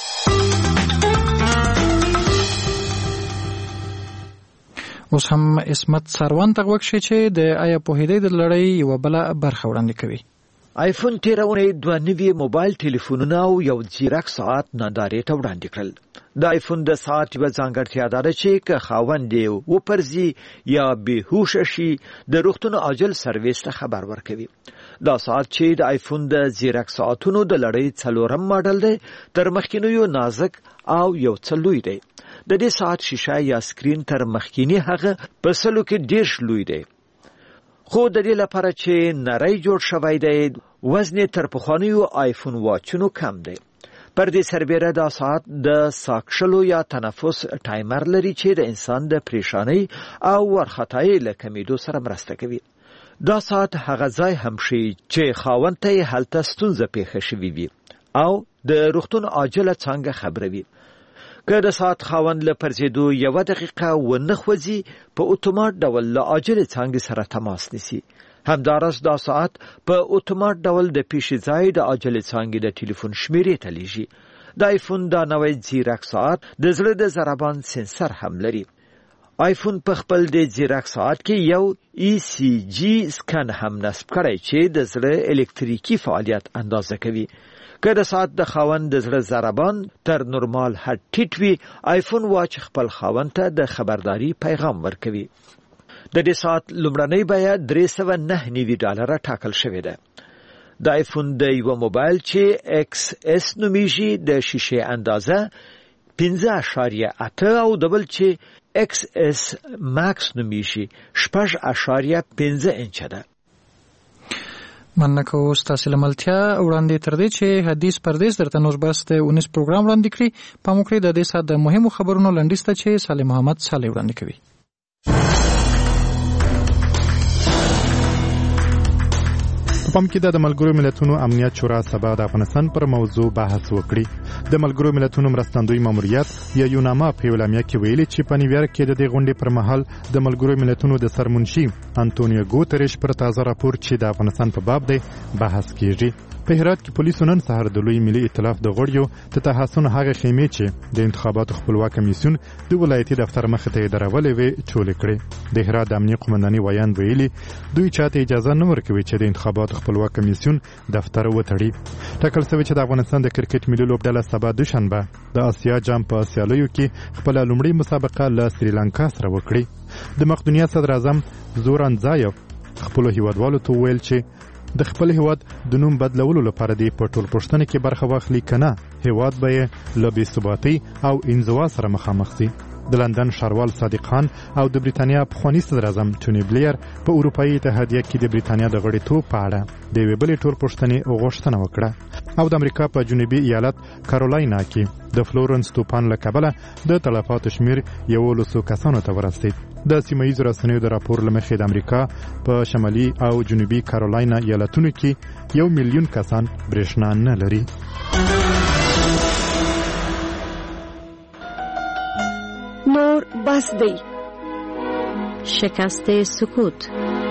اوس هم اسمت سروان ته غوږ شي چې د آیا پوهېدی د لړۍ یوه بله برخه وړاندې کوي. آیفون تیره اونۍ دوه نوي موبایل ټلیفونونه او یو ځیرک ساعت نندارې ته وړاندې کړل. د آیفون د ساعت یوه ځانګړتیا دا ده چې که خاوند یې وپرځي یا بېهوشه شي د روغتون عاجل سرویس ته خبر ورکوي. دا ساعت چې د آیفون د ځیرک ساعتونو د لړۍ څلورم ماډل دی، تر مخکینیو نازک او یو څه لوی دی. د دې ساعت شیشه یا سکرین تر مخکینی هغه په سلو کې ډېر لوی دی، خو د دې لپاره چې نری جوړ شوی دی وزن تر پخوانیو آیفون واچونو کم دی. پر دې سربیره دا ساعت د ساکشلو یا تنفس ټایمر لري چې د انسان د پریشانۍ او ورختای له کمیدو سره مرسته کوي. دا ساعت هغه ځای هم شي چې خاوند ته هلته ستونزه پیښه شوې وي او د روغتون عاجله څانګه خبروي. که د ساعت خاوند له پرځېدو یوه دقیقه ونه خوځي په اتومات ډول له عاجلې څانګې سره تماس نیسي. همداراز دا ساعت په اتومات ډول د پیښې ځای د عاجلې څانګې د ټلیفون شمیرې ته لیږي. د آیفون دا نوی ځیرک ساعت د زړه د ضربان سنسر هم لري. آیفون په خپل د ځیرک ساعت کې یو ای سی جی سکن هم نصب کړی چې د زړه الکتریکي فعالیت اندازه کوي. که د ساعت د خاوند د زړه ضربان تر نورمال حد ټیټ وي، آیفون واچ خپل خاوند ته د خبرداري پیغام ورکوي. د دې ساعت لومړنۍ بیه درې سوه نهه نوي ډالره ټاکل شوې ده. د آیفون د یو موبایل چې ایکس اس نومیږي د شیشې اندازه پنځه اشاریه اته او د بل چې ایکس اس ماکس نومیږي شپږ اشاریه پنځه انچه ده. مننه کوو ستاسې له ملتیا. وړاندې تر دې چې حدیث پردیس درته نور بس د اونیس پروګرام وړاندې کړي، پام وکړئ د دې ساعت د مهمو خبرونو لنډیز ته چې صالح محمد صالح وړاندې کوي. پام کې د ملګرو ملتونو امنیت شورا سبا د افغانستان پر موضوع بحث وکړي. د ملګرو ملتونو مرستندوی ماموریت یا یوناما په اعلامیه کې ویلي چې په نیویارک کې د دې غونډې پر مهال د ملګرو ملتونو د سرمنشي انټونیو ګوتریش پر تازه راپور چې د افغانستان په باب دی بحث کیږي. په هرات کې پولیسو نن سهار د لوی ملي ائتلاف د غړیو د تحسن هغه خیمې چې د انتخاباتو خپلواک کمیسیون د ولایتي دفتر مخ ته درولې وي چولې کړې. د هرات د امنیه قومنداني ویان ویلي دوی چاته اجازه نه ورکوي چې د انتخاباتو خپلواک کمیسیون دفتر وتړي. ټاکل شوی چې د افغانستان د کرکټ ملي لوبډله سبا دوشنبه د اسیا جام په سیالیو کې خپل لومړی مسابقه له سریلانکا سره وکړي. د مقدونیه صدر اعظم زوران زایف خپل هیوادوالو ته ویل چې د خپل هیواد د نوم بدلولو لپاره دی په ټول پښتنه کې برخه واخلي کنه هیواد به له بې ثباتۍ او انزوا سره مخامخ شي. د لندن ښاروال صادق خان او د بریتانیا پخوانی صدر اعظم ټوني بلیر په اروپایي اتحادیه کې د بریتانیا د غړیتوب په اړه د یوې بلې ټول پښتنې غوښتنه وکړه. او د امریکا په جنوبي ایالت کارولاینا کې د فلورنس طوفان له کبله د تلفاتو شمیر یولسو کسانو ته ورسید. د سیمه ییزو رسنیو د راپور له مخې د امریکا په شمالي او جنوبي کارولاینا ایالتونو کې یو میلیون کسان برېښنا نه لري. نور بس دی. شکست سکوت.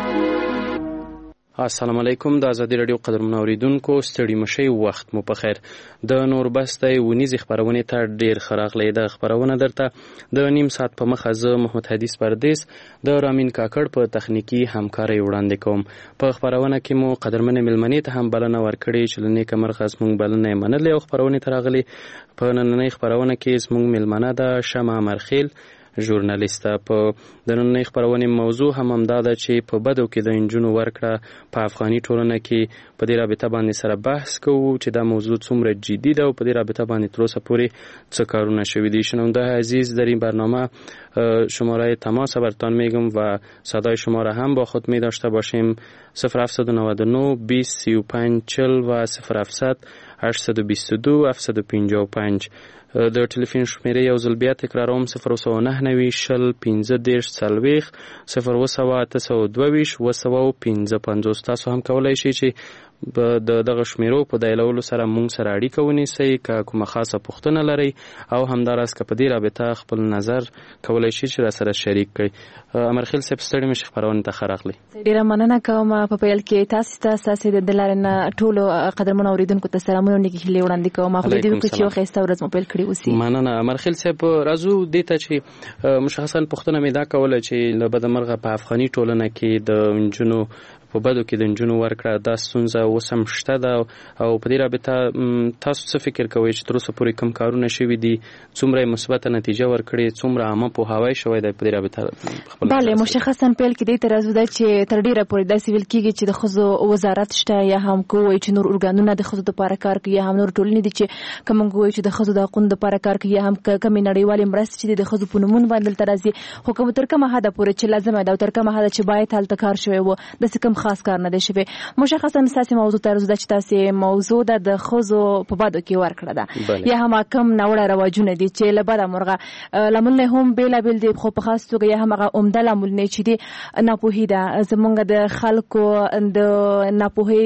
السلام علیکم. د ازادي رادیو قدرمن اوریدونکو ستړي مشي وخت مو په خیر. د نور بستای ونیز خبرونه ته ډیر خراغلی د خبرونه درته د نیم ساعت په مخه زه محمد حدیث پردیس د رامین کاکړ په تخنیکی همکاري وړاندې کوم. په خبرونه کې مو قدرمن ملمنې ته هم بلنه ورکړې چې لنې کمر خاص مونږ بلنه منلې او خبرونه ترغلي. په نننۍ خبرونه کې زموږ ملمنه د شمع مرخیل ژورنالیسته. په د نننۍ خبرونې موضوع هم همدا ده چې په بدو کې د انجونو ورکړه په افغاني ټولنه کې په دې رابطه باندې سره بحث کوو چې دا موضوع څومره جدي ده او په دې رابطه باندې تر اوسه پورې څه کارونه شوي دي. شنونده عزیز در این برنامه شماره تماس برتان میگم و صدای شما را هم با خود می داشته باشیم. صفر هفتصد و نود و نه بیست سی و پنج چل و صفر هفتصد هشتصد و بیست و دو هفتصد و پنجاه و پنج. د ټلیفون شمیره یو ځل بیا تکراروم صفر و سوه نهه نوي شل پنځه دېرش څلوېښت صفر و سوه اته سوه دوه ویشت اوه سوه او پنځه پنځوس. تاسو هم کولی شئ چې د دغه شمیرو په دایلولو سره مونږ سره اړیکه ونیسئ که کومه خاصه پوښتنه لرئ او همداراز که په دې رابطه خپل نظر کولی شئ چې راسره شریک کړئ. امرخیل صاحب ستړي مشي خپرونې ته ښه راغلئ. ډېره مننه کوم. په پیل کې تاسو ته ستاسې د لارې نه ټولو قدرمنو اوریدونکو ته سلامونه او نیکې هیلې وړاندې کوم. خدای دې وکړي چې یو ښایسته ورځ مو پیل کړې اوسي. مننه امرخیل صاحب. راځو دې ته چې مشخصا پوښتنه مې دا کوله چې له بدمرغه په افغاني ټولنه کې د نجونو په بدو کې د نجونو ورکړه دا ستونزه اوس هم شته ده او په دې رابطه تاسو څه فکر کوئ چې تر اوسه پورې کوم کارونه شوي دي، څومره مثبته نتیجه ورکړې، څومره عامه پوهاوی شوی دی په دې رابطه؟ بله مشخصا پیل کې دې ته راځو ده چې تر ډېره پورې داسې ویل کېږي چې د ښځو وزارت شته یا هم که وایي چې نور ارګانونه د ښځو دپاره کار کوي یا هم نور ټولنې دي چې که موږ وایو چې د ښځو د حقونو دپاره کار کوي یا هم کومې نړیوالې مرستې چې د ښځو په نومونو باندې دلته راځي، خو که تر کومه حده پورې چې لازمه ده او تر کومه حده چې باید هلته کار شوی و داسې کوم خاص کار نه دی شوی. مشخصا ستاسې موضوع ته ارزو ده چې تاسې موضوع ده د ښځو په بدو کې ورکړه ده یا هم کم ناوړه رواجونه دي چې له بده مرغه لاملونه هم بېلابېل دي، خو په خاص توګه یا هم هغه عمده لاملونه چې دي ناپوهي ده. زمونږ د خلکو د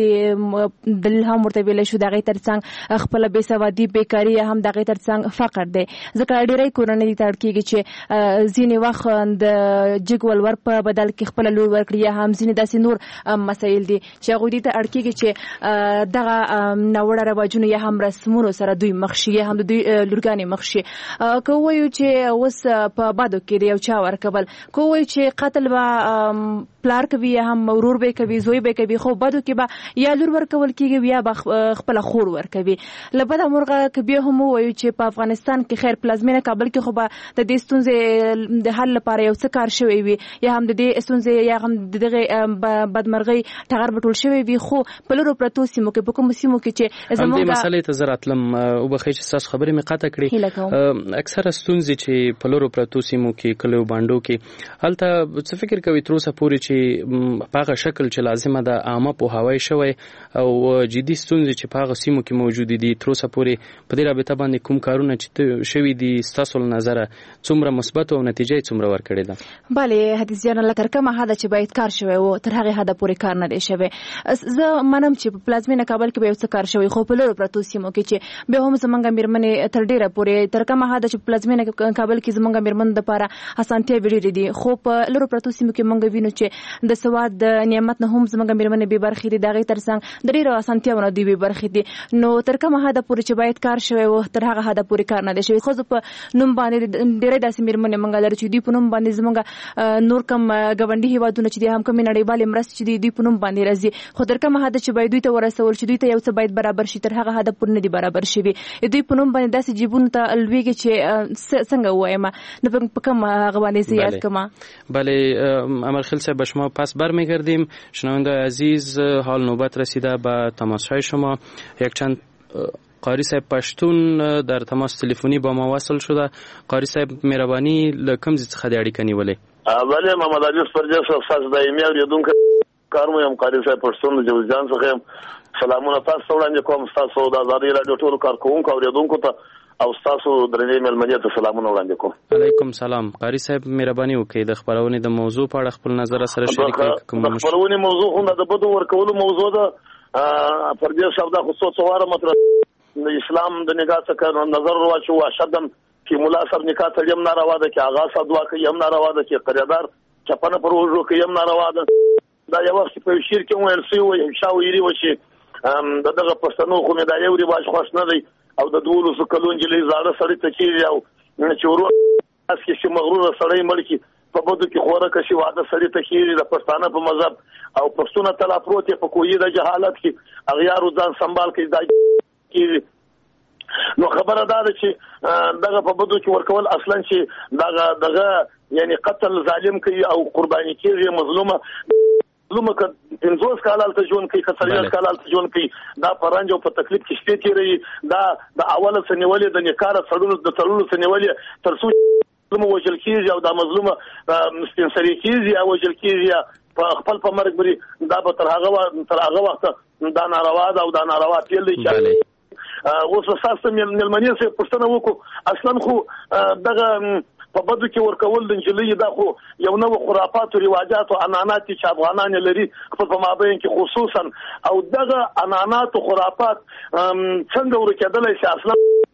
ناپوهۍ دلیل هم ورته ویلی شو، د هغې تر څنګ خپله بېسوادي بېکاري یا هم د هغې تر څنګ فقر دی. ځکه ډېری کورنۍ دې ته اړ کېږي چې ځینې وخت د جګ ولور په بدل کې خپله لور ورکړي یا هم ځینې داسې نور مسایل دي چې هغوی دې ته اړ کېږي چې دغه ناوړه رواجونو یا هم رسمونو سره دوی مخ شي یا هم د دوی لورګانې مخ شي. که ووایو چې اوس په بدو کې د یو چا ورکول، که ووایو چې قتل به پلار کوي یا هم ورور به کوي، زوی به کوي، خو بدو کې به یا لور ورکول کېږي یا به خپله خور ورکوي. له بده مرغه که بیا هم ووایو چې په افغانستان کې خیر پلازمینه کابل کې خو به د دې ستونزې د حل لپاره یو څه کار شوی وي یا هم د دې ستونزې یا هم د دغې بدمرغۍ ټغر به ټول شوی وي، خو په لرو پرتو سیمو کې په کومو سیمو کې چې زموږ همدې مسلې ته زه راتلم. وبخئ چې ستاسو خبرې مې قطع کړې. اکثره ستونزې چې په لرو پرتو سیمو کې کلیو بانډو کې هلته څه فکر کوي تر اوسه پورې چې په هغه شکل چې لازمه ده عامه پوهاوی شوی او جدي ستونزې چې په هغه سیمو کې موجودې دي تر اوسه پورې په دې رابطه باندې کوم کارونه چې شوي دي ستاسو له نظره څومره مثبت او نتیجه یې څومره ورکړې ده؟ بله حدیث جان، لکه کومه حده چې باید کار شوی و تر هغې حده پورې کار نه دی شوی. زه منم چې په پلازمینه کابل کې به یو څه کار شوی، خو په لرو پرتو سیمو کې چې بیا هم زموږ مېرمنې تر ډېره پورې تر کومه حده چې په پلازمینه کابل کې زموږ مېرمنو دپاره اسانتیاوې ډېرې دي، خو په لرو پرتو سیمو کې موږ وینو چې د سواد د نعمت نه هم زموږ مېرمنې بې برخې دي، د هغې تر څنګ د ډېرو اسانتیاو نه دوی بې برخې دي. نو تر کومه حده پورې چې باید کار شوی و تر هغه حده پورې کار نه دی شوی. ښځو په نوم باندې ډېری داسې مېرمنې موږ لرو چې دوی په نوم باندې زموږ نور کم ګاونډي هېوادونه چې دي هم کومې نړیوالې مرستې چې دي دوی په نوم باندې راځي، خو تر کومه حده چې باید دوی ته ورسول چې دوی ته یو څه باید برابر شي تر هغه حده پورې نه دي برابر شوي. دوی په نوم باندې داسې جیبونو ته لویږي چې څنګه ووایم نو په کوم هغه باندې زه یاد کړم. بله امرخیل صاحب، به شما پس برمیگردیم. شنونده عزیز، حال نوبت رسیده به تماسهای شما. یک چند قاری صاحب پشتون در تماس تلفنی با ما وصل شده. قاری صاحب مهربانی لکم ځای څخه د اړیکه نیولې؟ بله محمد علي سپرجه استاد دایمي اوریدونکو کار مو یم قاری صاحب پشتون د جوزجان څخه یم. سلامونه تاسو ته وړاندې کوم، تاسو د آزادۍ راډیو ټولو کارکوونکو اوریدونکو ته او تاسو درنې مېلمنې ته سلامونه وړاندې کوم. علیکم سلام. قاری صاحب مهرباني وکړئ د خبرونې د موضوع په اړه خپل نظر سره شریک کړئ. د خبرونې موضوع هم د بدو ورکولو موضوع ده. فرضیه شاو دا خصوص واره مطلب د اسلام د نگاه څخه نظر واچو اشدم چې مولا صاحب نکاح ته یم ناروا ده، چې آغا صاحب دعا کوي یم ناروا ده، چې قریدار چپنه پر وژو کوي یم ناروا ده. دا یو وخت په شیر کې ویل سوی و شاو یری و چې دغه پښتنو خو مې دا یو رواج خوښ نه دی او د دولسو کلون جلې زاړه سړی ته کېږي او چې ورور اس کې چې مغروره سړی مړ کي په بدو کې خوره کشي واده سړی ته کېږي د پښتانه په مذهب او پښتونه تلا پروت په کوی د جهالت کې اغیار ځان سنبال کوي دا کېږي. نو خبره دا ده چې دغه په بدو کې ورکول اصلا چې دغه دغه یعنی قتل ظالم کوي او قرباني کېږي مظلومه لومه ک پنځوس کال ته ژوند کوي کثریت کال ته ژوند کوي دا پرانج او په تکلیف کې شته تیری دا د اوله سنولې د نکاره سړونو د تړلو سنولې تر څو لومه وجل کېږي او دا مظلومه مستنصري کېږي او وجل کېږي په خپل په مرګ بری دا به تر هغه تر هغه وخت دا ناروا ده او دا ناروا پیل دی. اوس تاسو ملمنې څه پښتنه وکړو اصلا خو دغه په بدو کې ورکول د انجلۍ دا خو یو نو خرافات او رواجات او انانات چې افغانان لري په مابین کې خصوصا او دغه انانات او خرافات څنګه ورکېدلای شي اصلا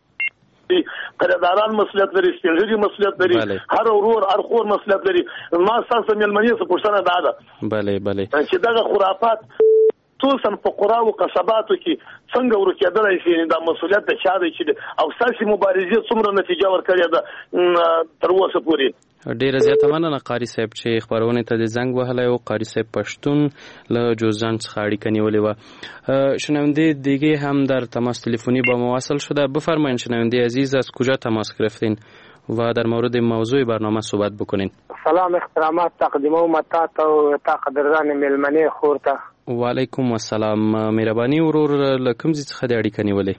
قراردادان مسؤلیت لري، سپینږیري مسؤلیت لري، هر ورور هر خور مسؤلیت لري. ما تاسو ملمنې څه پښتنه دا ده bale bale چې دغه خرافات خصوصا په قرا او قصباتو کې څنګه ورکېدلای شي دا مسؤلیت د چا دی چې او ساسي مبارزې څومره نتیجه ورکړي ده تر اوسه پورې. ډیره زیاته مننه قاری صاحب چې خبرونه ته د زنګ وهلای او قاری صاحب پشتون له جوزجان څخه اړیکه نیولې و. شنونده دیگه هم در تماس تلفنی با ما وصل شده. بفرمایید شنونده عزیز از کجا تماس گرفتین و در مورد موضوع برنامه صحبت بکنین. سلام احترامات تقدیمو متا ته تا قدردان ملمنې خورته. و علیکم السلام. مهرباني ورور لکم ځای څخه د اړیکه نیولې؟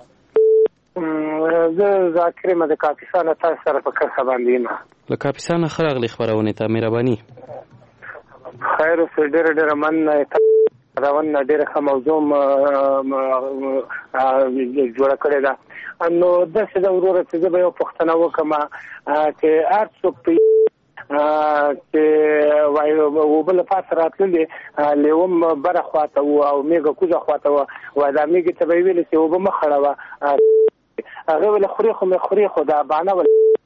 زه ذاکر یم د کاپیسان تاسو سره په کار باندې یم. له کاپیسان خراغلی خبرونه ته مهرباني. خیر اوسې ډېره ډېره مننه راونه ډېره ښه موضوع جوړه کړې ده. نو داسې ده وروره چې زه به یو پوښتنه وکړم چې هر څوک چې وایي اوبه له پاسه راتللې لیوم بره خواته و او میږه کوزه خواته و وایي دا میږې ته به یې ویلې چې اوبه مه خړوه هغې ویله خوري خو مې خوري خو دا بانه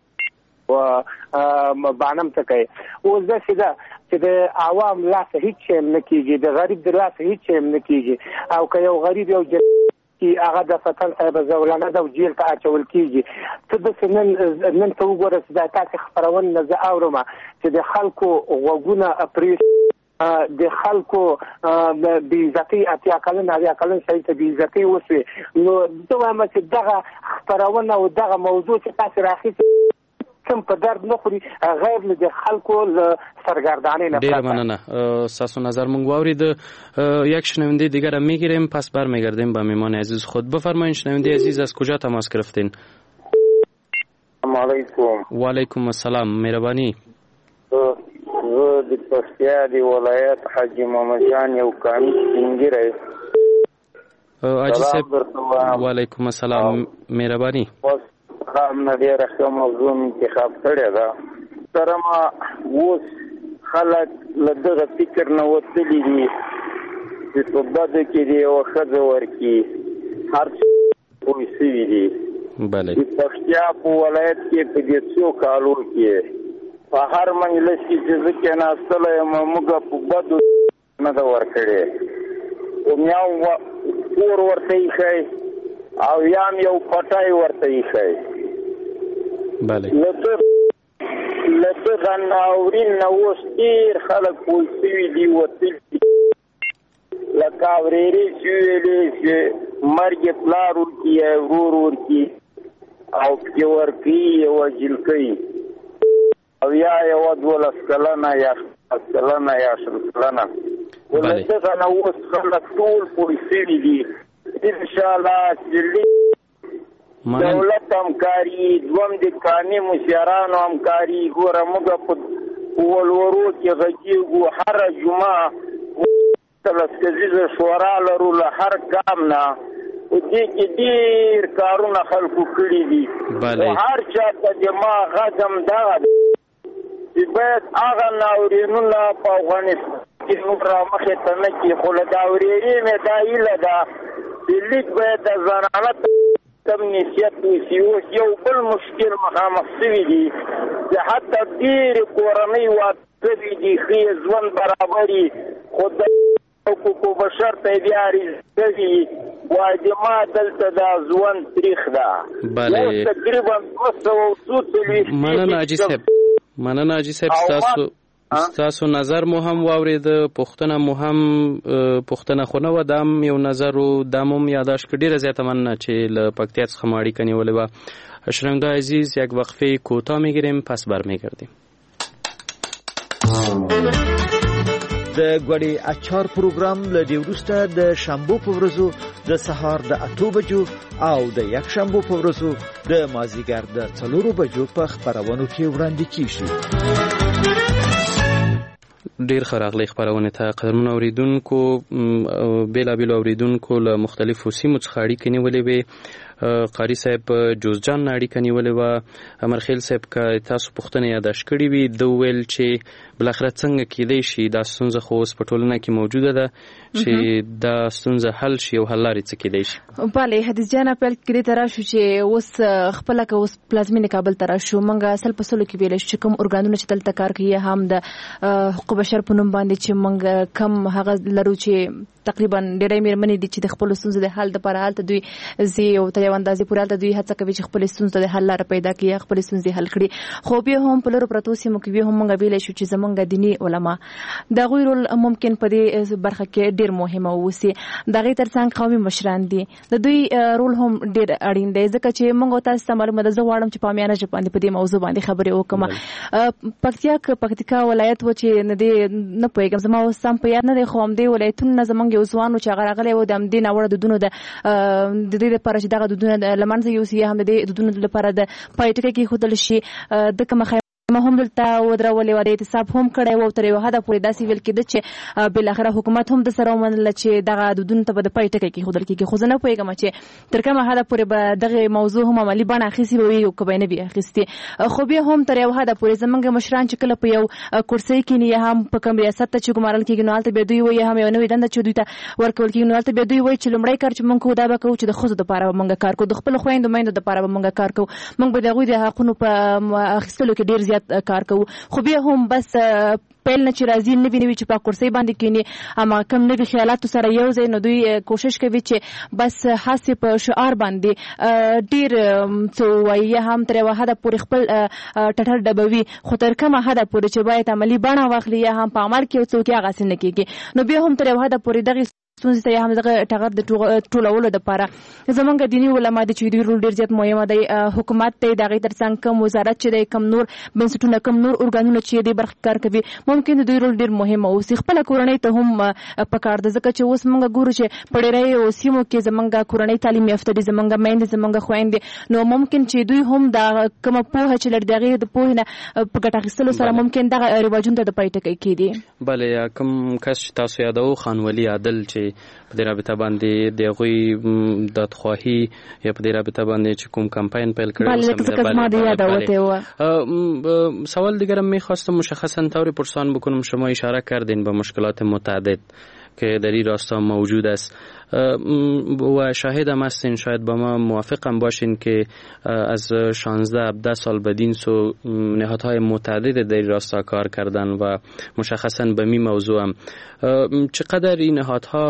بانم ته کوي. اوس داسې ده چې د عوام لاسه هیڅ شی هم نه کېږي، د غریب د لاسه هیڅ شی هم نه کېږي، او که یو غریب یو کی هغه د فتن صاحب زولانه د جیل ته اچول کیږي. ته د نن نن ته وګوره چې دا تاسو خبرونه زه اورم چې د خلکو غوګونه اپریش د خلکو د عزتي اتیا کلن اتیا کلن شي ته د عزتي وسوي. نو دا وایم چې دغه خبرونه او دغه موضوع چې تاسو راخی کم په درد نه خوري غیر له خلکو سرگردانی نه. ډیر مننه. ساسو نظر مونږ واورید. یک شنونده دیگر هم میگیریم پس برمیگردیم به مهمان عزیز خود. بفرمایید شنونده عزیز از کجا تماس گرفتین؟ السلام علیکم. و علیکم السلام. مهربانی. زه د پکتیا دی ولایت حاجی محمد جان یو کامی سنگیره. حاجی صاحب و علیکم السلام. مهربانی. هم نه ډېره ښه موضوع انتخاب کړې ده. سره ما اوس خلک له دغه فکر نه وتلي دي چې په بدو کې د یوه ښځه ورکړي هر څه پوه شوي دي. د پکتیا په ولایت کې په دې څو کالو کې په هر مجلس کې چې زه کېناستلی یم موږ په بدو نه ده ورکړې. یا کور ورته ایښی او یا هم یو پټی ورته ایښی. بله. له دغه ناورین نه اوس ډېر خلک پوه شوي دي وتلي دي. لکه اورېرې چې ویلې چې مرګ یې پلار ورکړي یا ورور ورکړي او پکې ورکوي یوه جلکۍ او یا یوه دولس کلنه یا شپږ کلنه یا شل کلنه. خو له دغه نه اوس خلک ټول پوه شوي دي. انشاءالله چې دولت همکاري دوم د قانوني مشرانو همکاري ګوره موږ په ولورو کې غږیږو هره جمعه لس کسیزه شورا لرو له هر ګام نه په دې کې ډېر کارونه خلکو کړي دي. خو هر چا ته د ما غږ هم دغه چې باید هغه ناورینونه په افغانستان کې موږ رامخې ته نه کړي. خو له ناورینې مې دا هیله ده چې لیک باید د زنانه کم نسیت وشي. اوس یو بل مشکل مخامخ شوي دي چې حتی ډېرې کورنۍ واده شوي دي ښې ژوند برابري خو د حقوقو بشر ته یې بیا رسوي وایي د ما دلته دا ژوند تریخ ده. اوس تقریبا دوه سوه او څو څلوېښت مننه حاجي صاحب. مننه حاجي صاحب. ستاسو ستاسو نظر مو هم واورید. پوښتنه مو هم پوښتنه خو نه وه دا هم یو نظر و دا مو هم یاداشت کړ. ډېره زیاته مننه چې له پکتیا څخه مو اړیکه نیولې وه. شنونده عزیز یک وقفه کوتاه میگیریم پس برمیگردیم. د غوړي اچار پروګرام له دې وروسته د شنبه په ورځو د سهار د اته بجو او د یک شنبه په ورځو د مازیګر د څلورو بجو په خبرونو کې وړاندې کیږي. ډیر خراغلی خبرونه ته قدرمن اوریدونکو بیلابیل اوریدونکو له مختلفو سیمو څخه اړیکې نیولې وې. قاری صاحب جوزجان اړیکه نیولې وه. امرخیل صاحب که تاسو پوښتنه یاداشت کړې وي د ویل چې بالاخره څنګه کېدی شي دا ستونزه خو اوس په ټولنه کې موجوده ده چې دا ستونزه حل شي او حل لارې څه کېدی شي. بله حدیث جان اپیل کړی ته راشو چې اوس خپله که اوس پلازمینې کابل ته راشو موږ سل په سلو کې ویلی شو چې کوم ارګانونه چې دلته کار کوي هم د حقوق بشر په نوم باندې چې موږ کم هغه لرو چې تقریبا ډېرې مېرمنې دي چې د خپلو ستونزو د حل دپاره هلته دوی ځي او تر یو اندازې پورې هلته دوی هڅه کوي چې خپلې ستونزو د حل لاره پیدا کړي یا خپلې ستونزې حل کړي. خو بیا هم په لرو پرتو سیمو کې بیا هم موږ ویلی شو چې زموږ دیني علما د هغوی رول ممکن په دې برخه کې ډېر مهمه واوسي. د هغې تر څنګ قومي مشران دي د دوی رول هم ډېر اړین دی ځکه چې موږ تاسو ته معلومه ده. زه غواړم چې په عامیانه ژبه باندې په دې موضوع باندې خبرې وکړم. پکتیا که پکتیکا ولایت و چې نه دی نه پوهېږم زما اوس سم په یاد نه دی خو همدې ولایتونو نه زموږ یو ځوان و چې هغه راغلی و د همدې ناوړه دودونو د دې لپاره چې دغه دودونه له منځه یوسي یا هم د دې دودونو لپاره د پای ټکی کېښودل شي. د کومه دفترونه هم دلته ودرولې وه، د اعتصاب هم کړی و او تر یو حده پورې داسې ویل کېده چې بالاخره حکومت هم د سره ومنله چې دغه دودونو ته به د پای ټکی کېښودل کېږي. خو زه نه پوهېږم چې تر کومه حده پورې به دغې موضوع هم عملي بڼه اخیستې به وي او که به یې نه وي اخیستې. خو بیا هم تر یو حده پورې زموږ مشران چې کله په یو کرسۍ کښېني یا هم په کوم ریاست ته چې ګمارل کېږي نو هلته بیا دوی وایي هم یو نوې دنده چې دوی ته ورکول کېږي نو هلته بیا دوی وایي چې لومړی کار چې موږ کوو دا به کوو چې د ښځو دپاره به موږ کار کوو، د خپلو خویندو میندو دپاره به موږ کار کوو، موږ به د هغوی د حقونو په اخیستلو کې ډېر زیات کار کوو. خو بیا هم بس پیل نه چې راځي نوي نوي چې په کرسۍ باندې کېني هماغه کوم نوي خیالاتو سره یو ځای نو دوی کوشش کوي چې بس هسې په شعار باندې ډېر څه ووایي یا هم تر یوه حده پورې خپل ټټر ډبوي، خو تر کومه حده پورې چې باید عملي بڼه واخلي یا هم په عمل کې یو څوک یې هغسې نه کېږي. نو بیا هم تر یوه حده پورې دغې ستونزې ته یا هم دغه ټغر د ټولولو دپاره زمونږ دیني علما دي چې دوی رول ډېر زیات مهمه دی. حکومت دی د هغې تر څنګ کوم وزارت چې دی کم نور بنسټونه کم نور ارګانونه چې دې برخې کار کوي ممکن د دوی رول ډېر مهمه اوسي. خپله کورنۍ ته هم پکار ده ځکه چې اوس موږ ګورو چې په ډېری سیمو کې زمونږ کورنۍ تعلیم یافته دي، زمونږ میندې زمونږ خویندې، نو ممکن چې دوی هم د کومه پوهه چې لري د هغې د پوهې نه په ګټه اخیستلو سره ممکن دغه رواجونو ته د پای ټکی کېږي. بله یا کوم کس چې تاسو یادوو خان ولي عادل چې په دې رابطه باندې د هغوی دادخواهي یا په دې رابطه باندې چې کوم کمپاین پیل کړی سوال دیگرم میخواستم مشخصا طور پرسان بکنم شما اشاره کردین به مشکلات متعدد که در این راستا موجود است و شاهد هم هستین، شاید با ما موافق هم باشین که از شانزده هفده سال بدین سو نهادهای متعدد در این راستا کار کردن و مشخصا به می موضوع هم چقدر این نهادها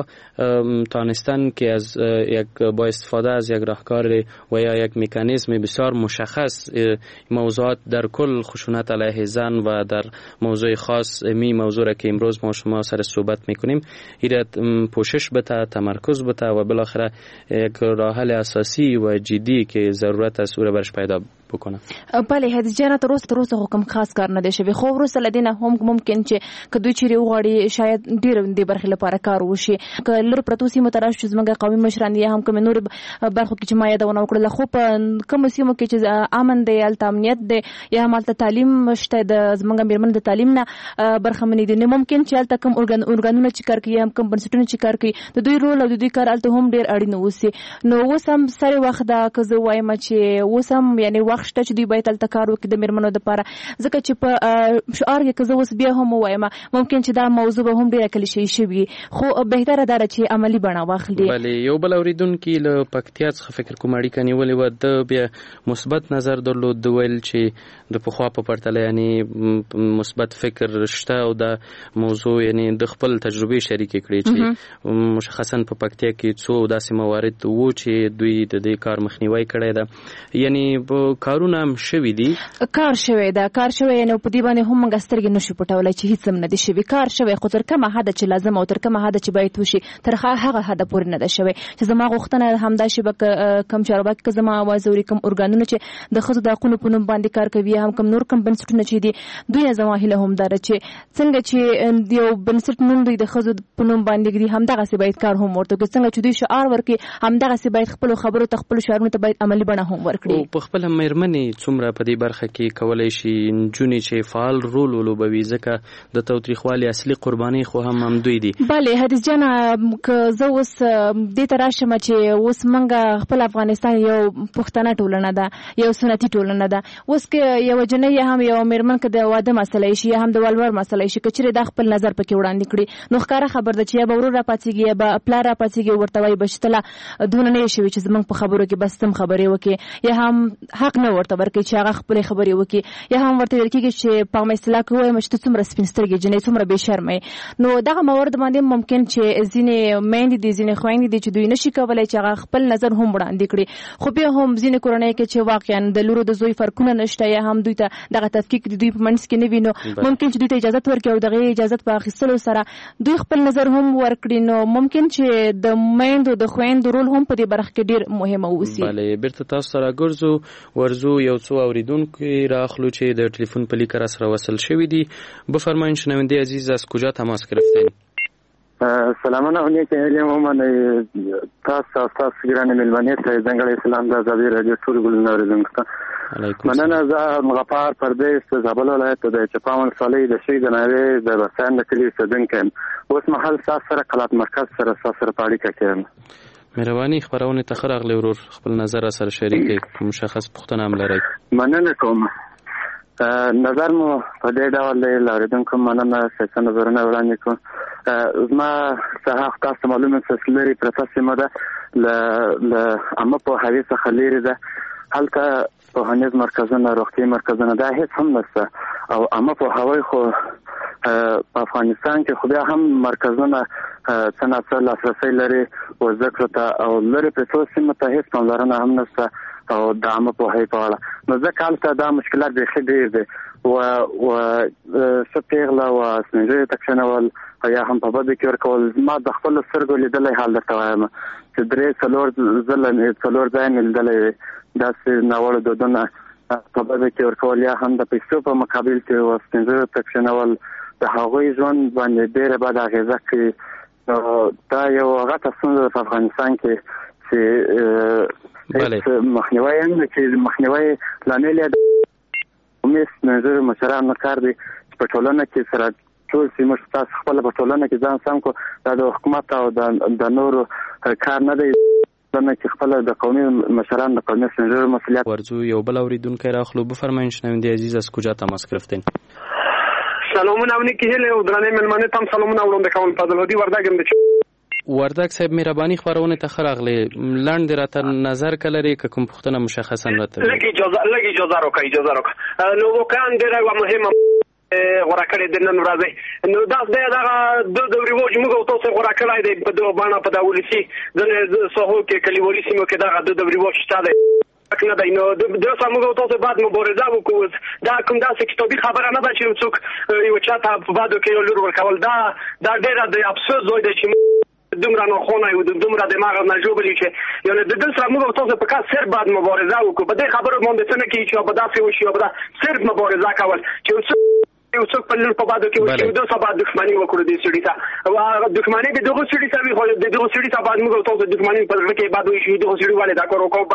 تانستن که از یک با استفاده از یک راهکار و یا یک مکانیزم بسیار مشخص موضوعات در کل خشونت علیه زن و در موضوع خاص می موضوع را که امروز ما شما سر صحبت میکنیم ایراد پوشش بته، تمرکز بته و بالاخره یک راه حل اساسی و جدی که ضرورت است او را برش پیدا بکنه. بله حدیث جان تر اوسه تر اوسه کوم خاص کار نه دی شوی، خو وروسته لدینه هم ممکن چې کدوې چیرې وغواړي شاید ډیر د برخې لپاره کار وشي. کله پرتو سیمو ته راشي زموږ قومي مشران یا هم کوم نور برخو کې چې ما یادونه وکړه، خو په کوم سیمو کې چې امن دی، الته امنیت دی یا هم الته تعلیم شته د زموږ میرمن د تعلیم نه برخمنې دي، نو ممکن چې الته کوم ارګانونه چې کار کوي هم کوم بنسټونه چې کار کوي د دوی رول او د دوی کار الته هم ډیر اړین وسی. نو اوس هم سره وخت دا که زه وایم چې اوس هم یعنی وخت شته چې دوی باید الته کار وکړي د میرمنو دپاره، ځکه چې په شعار کې که زه اوس بیا هم ووایم ممکن چې دا موضوع به هم ډېره کلیشه‌ای شوي، خو بهتره دا ده چې عملي بڼه واخلي. بله یو بل اورېدونکي له پکتیا څخه فکر کوم اړیکه نیولې وه، د بیا مثبت نظر درلود، د ویل چې د پخوا په پرتله یعنی مثبت فکر شته او دا موضوع یعنی د خپل تجربې شریکې کړې چې مشخصا په پکتیا کې څو داسې موارد وو چې دوی د دې کار مخنیوی کړی ده، یعنی کارونه هم شوي دي، کار شوی ده کار شوی یعنی په دې باندې هم موږ سترګې نشو پټولی چې هیڅ هم نه دي شوي، کار شوی خو تر کومه حده چې لازم او تر کومه حده چې باید وشي تر هغه حده پورې نه ده شوی. چې زما غوښتنه همدا شي به کم چارواکي که زما اواز اوري، کوم ارګانونه چې د ښځو د حقونو په نوم باندې کار کوي، هم کوم نور کوم بنسټونه چې دي، دوی نه زما هیله هم دا ده چې څنګه چې یو بنسټ نوم دوی د ښځو په نوم باندې ږدي همدغسې باید کار هم ورته وکړي، څنګه چې دوی شعار ورکړي همدغسې باید خپلو خبرو ته خپلو شعارونو ته باید عملي بڼه هم ورکړي. په خپله میرمنې څومره په دې برخه کې کولی شي نجونې چې فعال رول ولوبوي، ځکه د تاوتریخوالي اصلي قرباني خو هم هم دوی دي. بله حدیث جانه که زه اوس دې ته راشم چې اوس موږ خپل افغانستان یو پښتنه ټولنه ده، یو سنتي ټولنه ده، اوس که یوه جنۍ یا هم یو میرمن که د واده مسله شي یا هم د ولور مسله شي که چیرې دا خپل نظر پکې وړاندې کړي نو ښکاره خبر ده چې یا به ورور راپاڅېږي یا به پلار راپاڅېږي ورته وایي بشتله دونه نه یې شوي چې زموږ په خبرو کې بس سم خبرې وکړي، یا هم حق نه ورته ورکوي چې هغه خپلې خبرې وکړي، یا هم ورته ویل کېږي چې په هغه اصطلاح کې ووایم چې ته څومره سپین سترګې جنۍ څومره بې شرمه یې. نو دغه موارد باندې ممکن چې ځینې میندې دي ځینې خویندې دي چې دوی نشي کولی چې هغه خپل نظر هم وړاندې کړي، خو بیا هم ځینې کورنۍ کې چې واقعا د لورو د زوی فرقونه نشته یا هم دوی ته دغه تفکیک د دوی په منځ کې نه وي، نو ممکن چې دوی ته اجازت ورکړي او دغه اجازت په اخیستلو سره دوی خپل نظر هم ورکړي، نو ممکن چې د میندو د خویندو رول هم په دې برخه کې ډېر مهمه اوسي. بله بیرته تاسو سره ګرځو ورځو یو څو اوریدونکي راخلو چې د تلیفون په لیک را سره وصل شوي دي. بفرمایین شنونده عزیز از کجا تماس گرفتین؟ سلامونه او نیک هیلې مومن تاسو تاسو ګرانه ملمنې ته ځنګړی سلام د ازادي رادیو ټول ګلنور زنګسته مننه. زه مغفار پردیس زابل ولایت د چپاون ولسوالۍ د شي د ناوې د بسان د کلي اوسېدونکی یم. اوس مهال ستاسو سره قلات مرکز سره ستاسو سره په اړیکه کې یم. مهرباني خبرونه ته ښه راغلی ورور، خپل نظر سره شریک کړئ، مشخص پوښتنه هم لرئ. مننه کوم. نظر مو په دې ډول دی، لاریدونکو مننه چې نظرونه وړاندې کوم. زما څخه تاسو معلومه چې لري پروفیسور سیمه ده ل عامه په هوی څخه لري ده، هلته پوهنیز مرکزونه، روغتي مرکزونه دا هیڅ هم نشته، او عامه په هوی خو په افغانستان کې خو بیا هم مرکزونه څه ناڅه لاسرسی لري و ذکر ته، او لري په څو سیمه ته هیڅ پاملرنه هم نشته او د عامه په هوی په اړه. نو ځکه هلته دا مشکلات بیخي ډېر دي و و څه پیغله و سپینږیري تکشنول یا هم په بده کې ورکول. ما د خپلو سترګو لیدلی حال درته وایم چې درې څلور ځله مې څلور ځایه مې لیدلی وي داسې ناوړه دودونه په بده کې ورکول، یا هم د پیسو په مقابل کې و سپینږیري تکشنول د هغوی ژوند باندې ډېره بده اغېزه کوي. دا یو غټه ستونزه په افغانستان کې چې هیڅ مخنیوی هم نه چې مخنیوی لامل یې د سپینږیرو مشرانو کار دی چې په ټولنه کې سره ټول سیمه تاسو خپل په ټولنه کې ځان سم کو، دا د حکومت او د نورو کار نه دی، نه چې خپل د قومي مشران د قومي سنجر مسئولیت. ورزو یو بل اوریدونکو راخلو، بفرمایید شنونده عزیز از کجا تماس گرفتین؟ سلامونه او نیکی هیله او درنه ملمنه تام سلامونه وړاندې کوم. فضل هدی وردګم د وردګ صاحب مهرباني خبرونه ته خراغله لاند راته نظر کلري که کوم پښتنه مشخصا راته لګي اجازه لګي اجازه راکړئ اجازه راکړئ. نو وکړم ډیره مهمه غوړه کړې د نن ورځې. نو دا د د د ریوج موږ تاسو غوړه کړای دی په دوه باندې په داولي سي د سوهو کې کلیوالي سیمو کې دا د د ریوج شته دی کنه دی. نو د سمو تاسو بعد مبارزه وکړو. دا کوم داسې کتابي خبره نه ده چې څوک یو چاته په بعدو کې لور ورکول. دا دا ډیره د افسوس وای دی چې دومره نه خونه یو دومره د ماغه نه جوړی چې یو د دل سره موږ تاسو په کار سر بعد مبارزه وکړو. په دې خبرو باندې څنګه کې چې په داسې وشي او په صرف مبارزه کول چې یو څوک په لور په بعدو کې وشي د سبا دښمنی وکړو د سړي ته او دښمنی د دغه سړي سره خو د دغه سړي ته بعد موږ تاسو دښمنی په لور کې بعد وشي دغه سړي والے دا کارو کوم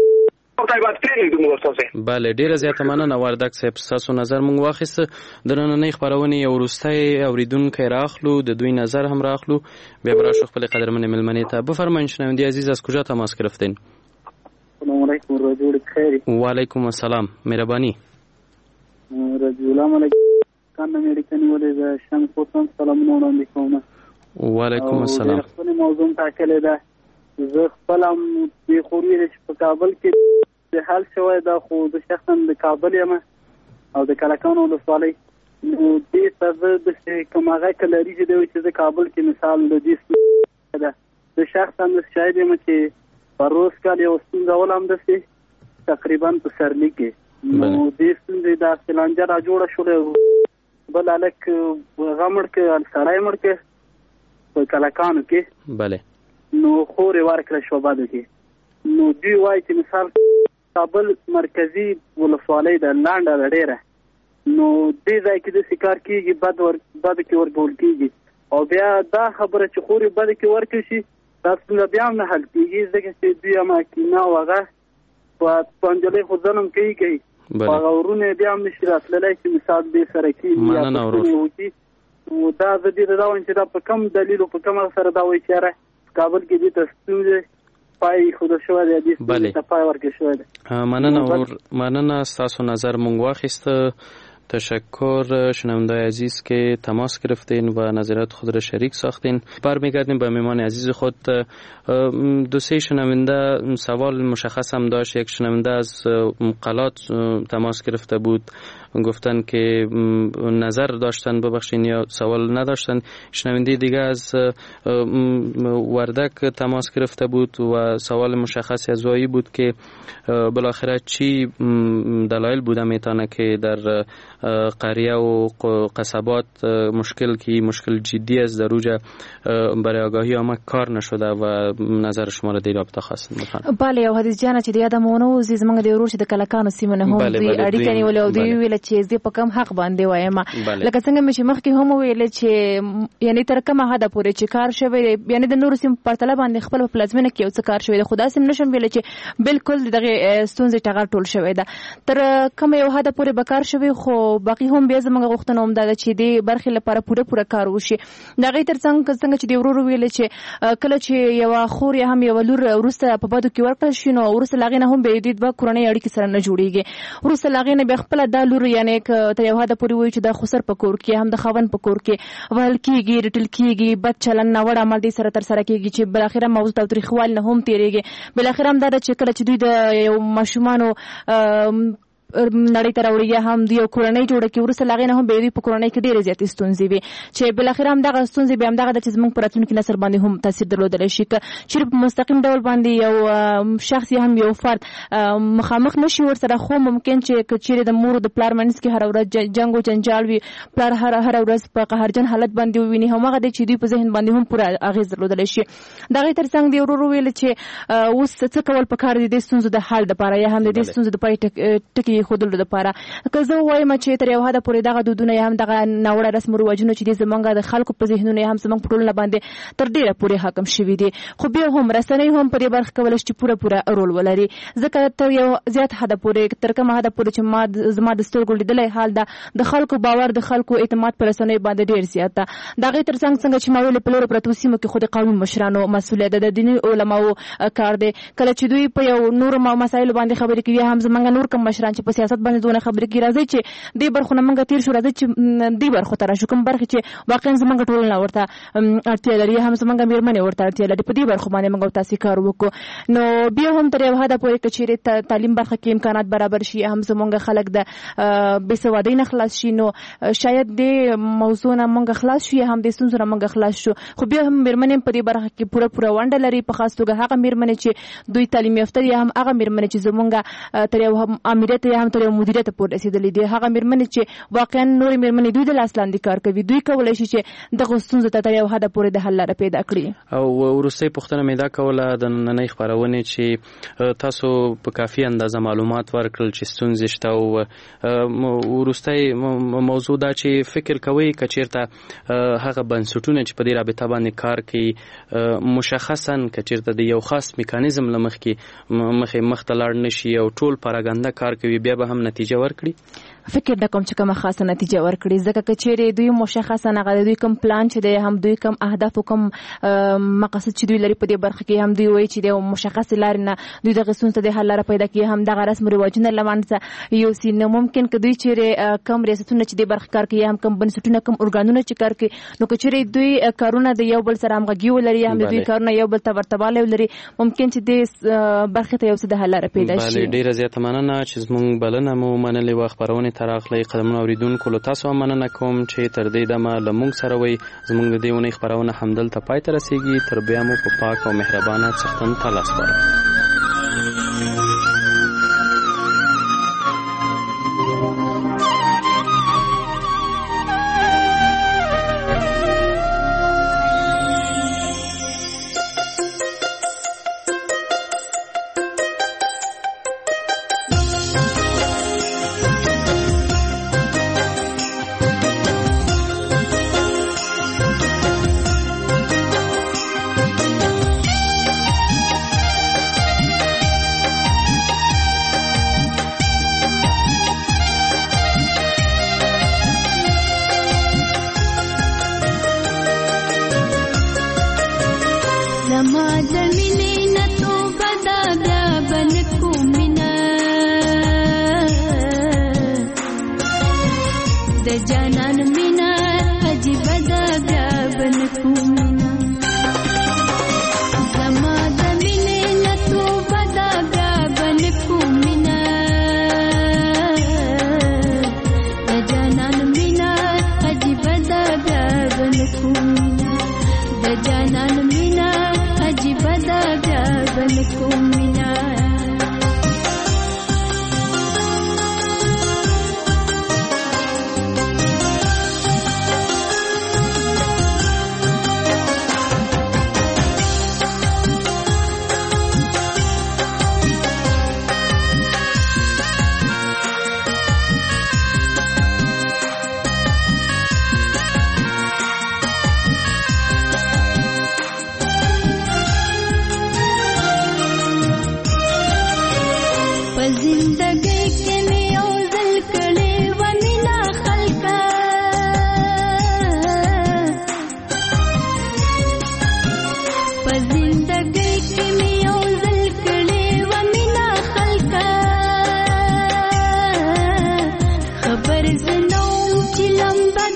بله. ډیره زیاته مننه وردګ صاحب، تاسو نظر مونږ واخیست. د نننۍ خبرونه یو وروستی اوریدونکی راخلو، د دوی نظر هم راخلو، بیا براشو خپل قدرمن ملمنې ته. بفرمایید شنونده عزیز از کجا تماس گرفتین؟ سلام علیکم رجوع بخیر. و علیکم السلام، مهربانی. رجوع علیکم کان امریکایی ولې شام کوم سلامونه وړاندې کوم. و علیکم السلام. خپل موضوع ټاکلې ده. زه خپل هم د خوري په کابل کې د حال شوی دا خو د شخصا د کابل یم او د کلکانو ولسوالۍ. نو دې ته د کوم هغه کلري چې د کابل کې مثال د دې ده د شخصا د شاید یم چې په روز کال یو ستونزه ولهم ده تقریبا په سرلی کې. نو دې ستونزې د سلانجه را جوړه شوله بل الک غمړ کې سړی مړ کې په کلکانو کې. بله. نو خورې ورکړه شو بعد کې. نو دوی وایي چې مثال کابل مرکزی ولسوالۍ د لاندې د ډیره نو دې ځای کې د سکار کېږي بد ور بد کې ورګول کېږي او بیا دا خبره چې خورې بد کې ورکړي شي دا څنګه بیا نه حل کېږي ځکه چې دوی هم کینا وغه په پنځلې خو ځنم کوي کوي هغه ورونه بیا هم نشي راتللی چې مثال دې سره کېږي یا نو دا د دې دا وایي چې دا په کم دلیل او په کم سره دا وایي چې کابل کې دې تاسو پای خود شو دی دې ته پای ورکړی شو دی. مننه ور مننه تاسو نظر مونږ واخیست. تشکر شنونده عزیز که تماس گرفتین و نظرات خود را شریک ساختین. برمیگردیم به مهمان عزیز خود. دو سه شنونده سوال مشخص هم داشت. یک شنونده از قلات تماس گرفته بود، گفتن که نظر داشتن ببخشین یا سوال نداشتن. شنونده دیگه از وردک تماس گرفته بود و سوال مشخصی از وایی بود که بالاخره چی دلایل بوده میتونه که در قریه و قصبات مشکل کی مشکل جدی است در اوجه برای آگاهی آمد کار نشده و نظر شما را دی رابطه خواستم بخوام. بله او حدیث جانه چې د یادمونو زیز منګ د ورور چې د کلکانو سیمه نه هم دوی اړیکې نیولې او دوی ویل چې زه په کم حق باندې وایم لکه څنګه مې چې مخکې هم ویل چې یعنی تر کومه حد پورې چې کار شوی یعنی د نورو سیم پرتله باندې خپل پلازمینه کې یو څه کار شوی دی خدا سم نشم ویل چې بالکل دغه ستونزې ټغر ټول شوی ده تر کوم یو حد پورې به کار شوی خو باقي هم بیا زموږ غوښتنه هم ده چې د برخې لپاره پوره پوره کار وشي دغه تر څنګه څنګه چې د ورور ویل چې کله چې یو خور یا هم یو لور ورسته په بادو کې ورکړل شي نو ورسته لاغې نه هم به د دوه کورنۍ اړیکې سره نه جوړیږي ورسته لاغې نه به خپل د لور یعنی ته یو حد پورې وایي چې د خسر په کور کې هم د خاون په کور کې ول کېږي رټل کېږي بد چلن نه وړ عمل دې سره تر سره کېږي چې بل اخره موضوع تاریخوال نه هم تیریږي بل اخره هم دا چې کله چې دوی د یو ماشومانو نړۍ ته راوړي یا هم د یو کورنۍ جوړه کې ورسره لاغې نه هم به دوی په کورنۍ کې ډېرې زیاتې ستونزې وي چې بل اخره هم دغه ستونزې به هم دغه د چې زموږ په راتلونکي نسل باندې هم تاثیر درلودلی شي که چیرې په مستقیم ډول باندې یو شخص یا هم یو فرد مخامخ نشي ورسره خو ممکن چې که چیرې د مور د پلار منځ کې هره ورځ جنګ او جنجال وي پلار هره هره ورځ په قهرجن حالت باندې وویني هماغه دی چې دوی په ذهن باندې هم پوره اغېز درلودلی شي د هغې تر څنګ د ورور ویل چې اوس څه کول پکار دي د ستونزو د حل دپاره یا هم د دې ستونزو د پای ټکي ایښودلو دپاره که زه ووایم چې تر یو حده پورې دغه دودونه یا هم دغه ناوړه رسم و رواجونه چې دي زموږ د خلکو په ذهنونو یا هم زموږ په ټولنه باندې تر ډېره پورې حاکم شوي دي خو بیا هم رسنۍ هم په دې برخه کولی شي چې پوره پوره رول ولري ځکه تر یو زیات حده پورې تر کومه حده پورې چې ما زما د سترګو لیدلی حال ده د خلکو باور د خلکو اعتماد په رسنیو باندې ډېر زیات ده د هغې تر څنګ څنګه چې ما ویلې په لورو پرتو سیمو کې خو د قومي مشرانو مسؤلیت ده د دیني علماو کار دی کله چې دوی په یو نورو مسایلو باندې خبرې کوي هم زموږ نور کوم مشران چې په سیاست باندې دونه خبرې کوي راځي چې دې برخو نه موږ تېر شو راځي چې دې برخو ته راشو کوم برخې چې واقعا زموږ ټولنه ورته اړتیا لري هم زموږ مېرمنې ورته اړتیا لري په دې برخو باندې موږ تاسې کار وکړو نو بیا هم تر یو حده پورې که چیرې تعلیم برخه کې امکانات برابر شي هم زموږ خلک د بېسوادۍ نه خلاص شي نو شاید دې موضوع نه موږ خلاص شو یا هم دې ستونزو نه موږ خلاص شو خو بیا هم مېرمنې په دې برخه کې پوره پوره ونډه لري په خاص توګه هغه مېرمنې چې دوی تعلیم یافته یا هم هغه مېرمنې چې زموږ تر یو امریت یا هم تر یو مدیریت پورې رسېدلي دي هغه مېرمنې چې واقعا نورې مېرمنې دوی د لاس لاندې کار کوي دوی کولی شي چې دغه ستونزو ته تر یو حده پورې د حل لاره پیدا کړي او وروستۍ پوښتنه مې دا کوله د نننۍ خپرونې چې تاسو په کافي اندازه معلومات ورکړل چې ستونزې شته او وروستۍ موضوع دا چې فکر کوئ که چېرته هغه بنسټونه چې په دې رابطه باندې کار کوي مشخصا که چېرته د یو خاص میکانیزم له مخکې مخې مخته لاړ نشي او ټول پراګنده کار کوي بیا به هم نتیجه ورکړي فکر نه کوم چې کومه خاصه نتیجه ورکړي ځکه که چیرې دوی مشخصا هغه د دوی کوم پلان چې دی هم دوی کوم اهداف او کوم مقاصد چې دوی لري په دې برخه کې هم دوی وایي چې د مشخص لارې نه دوی دغه ستونزو ته د حل لاره پیدا کړي هم دغه رسم رواجونه له منځه یوسي نو ممکن که دوی چیرې کم ریاستونه چې دې برخه کار کوي هم کم بنسټونه کم ارګانونه چې کار کوي نو که چیرې دوی کارونه د یو بل سره همغږي ولري هم د دوی کارونه یو بل ته ورتوالی ولري ممکن چې دې برخې ته یو څه د حل لاره پیدا شي ډېره زیاته مننه چې زموږ بلنه مو منلې وه خپرونې ته راغلئ قدمونه اوریدونکو له تاسو هم مننه کوم چې تر دې دمه له موږ سره وئ زموږ د دې اونۍ خپرونه همدلته پای ته رسیږي تر بیا مو په پاک او مهربانه څښتن ته لاس سپارم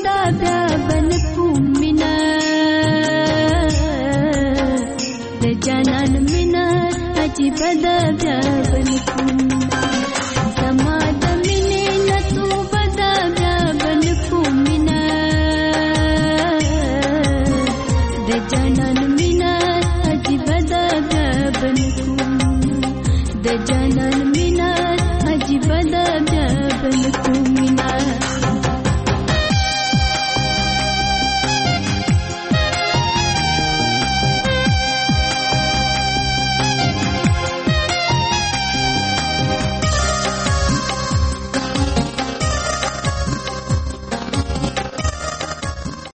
دا بیا بل کومینا د جانان مینا عجیب دا بیا بل کومینا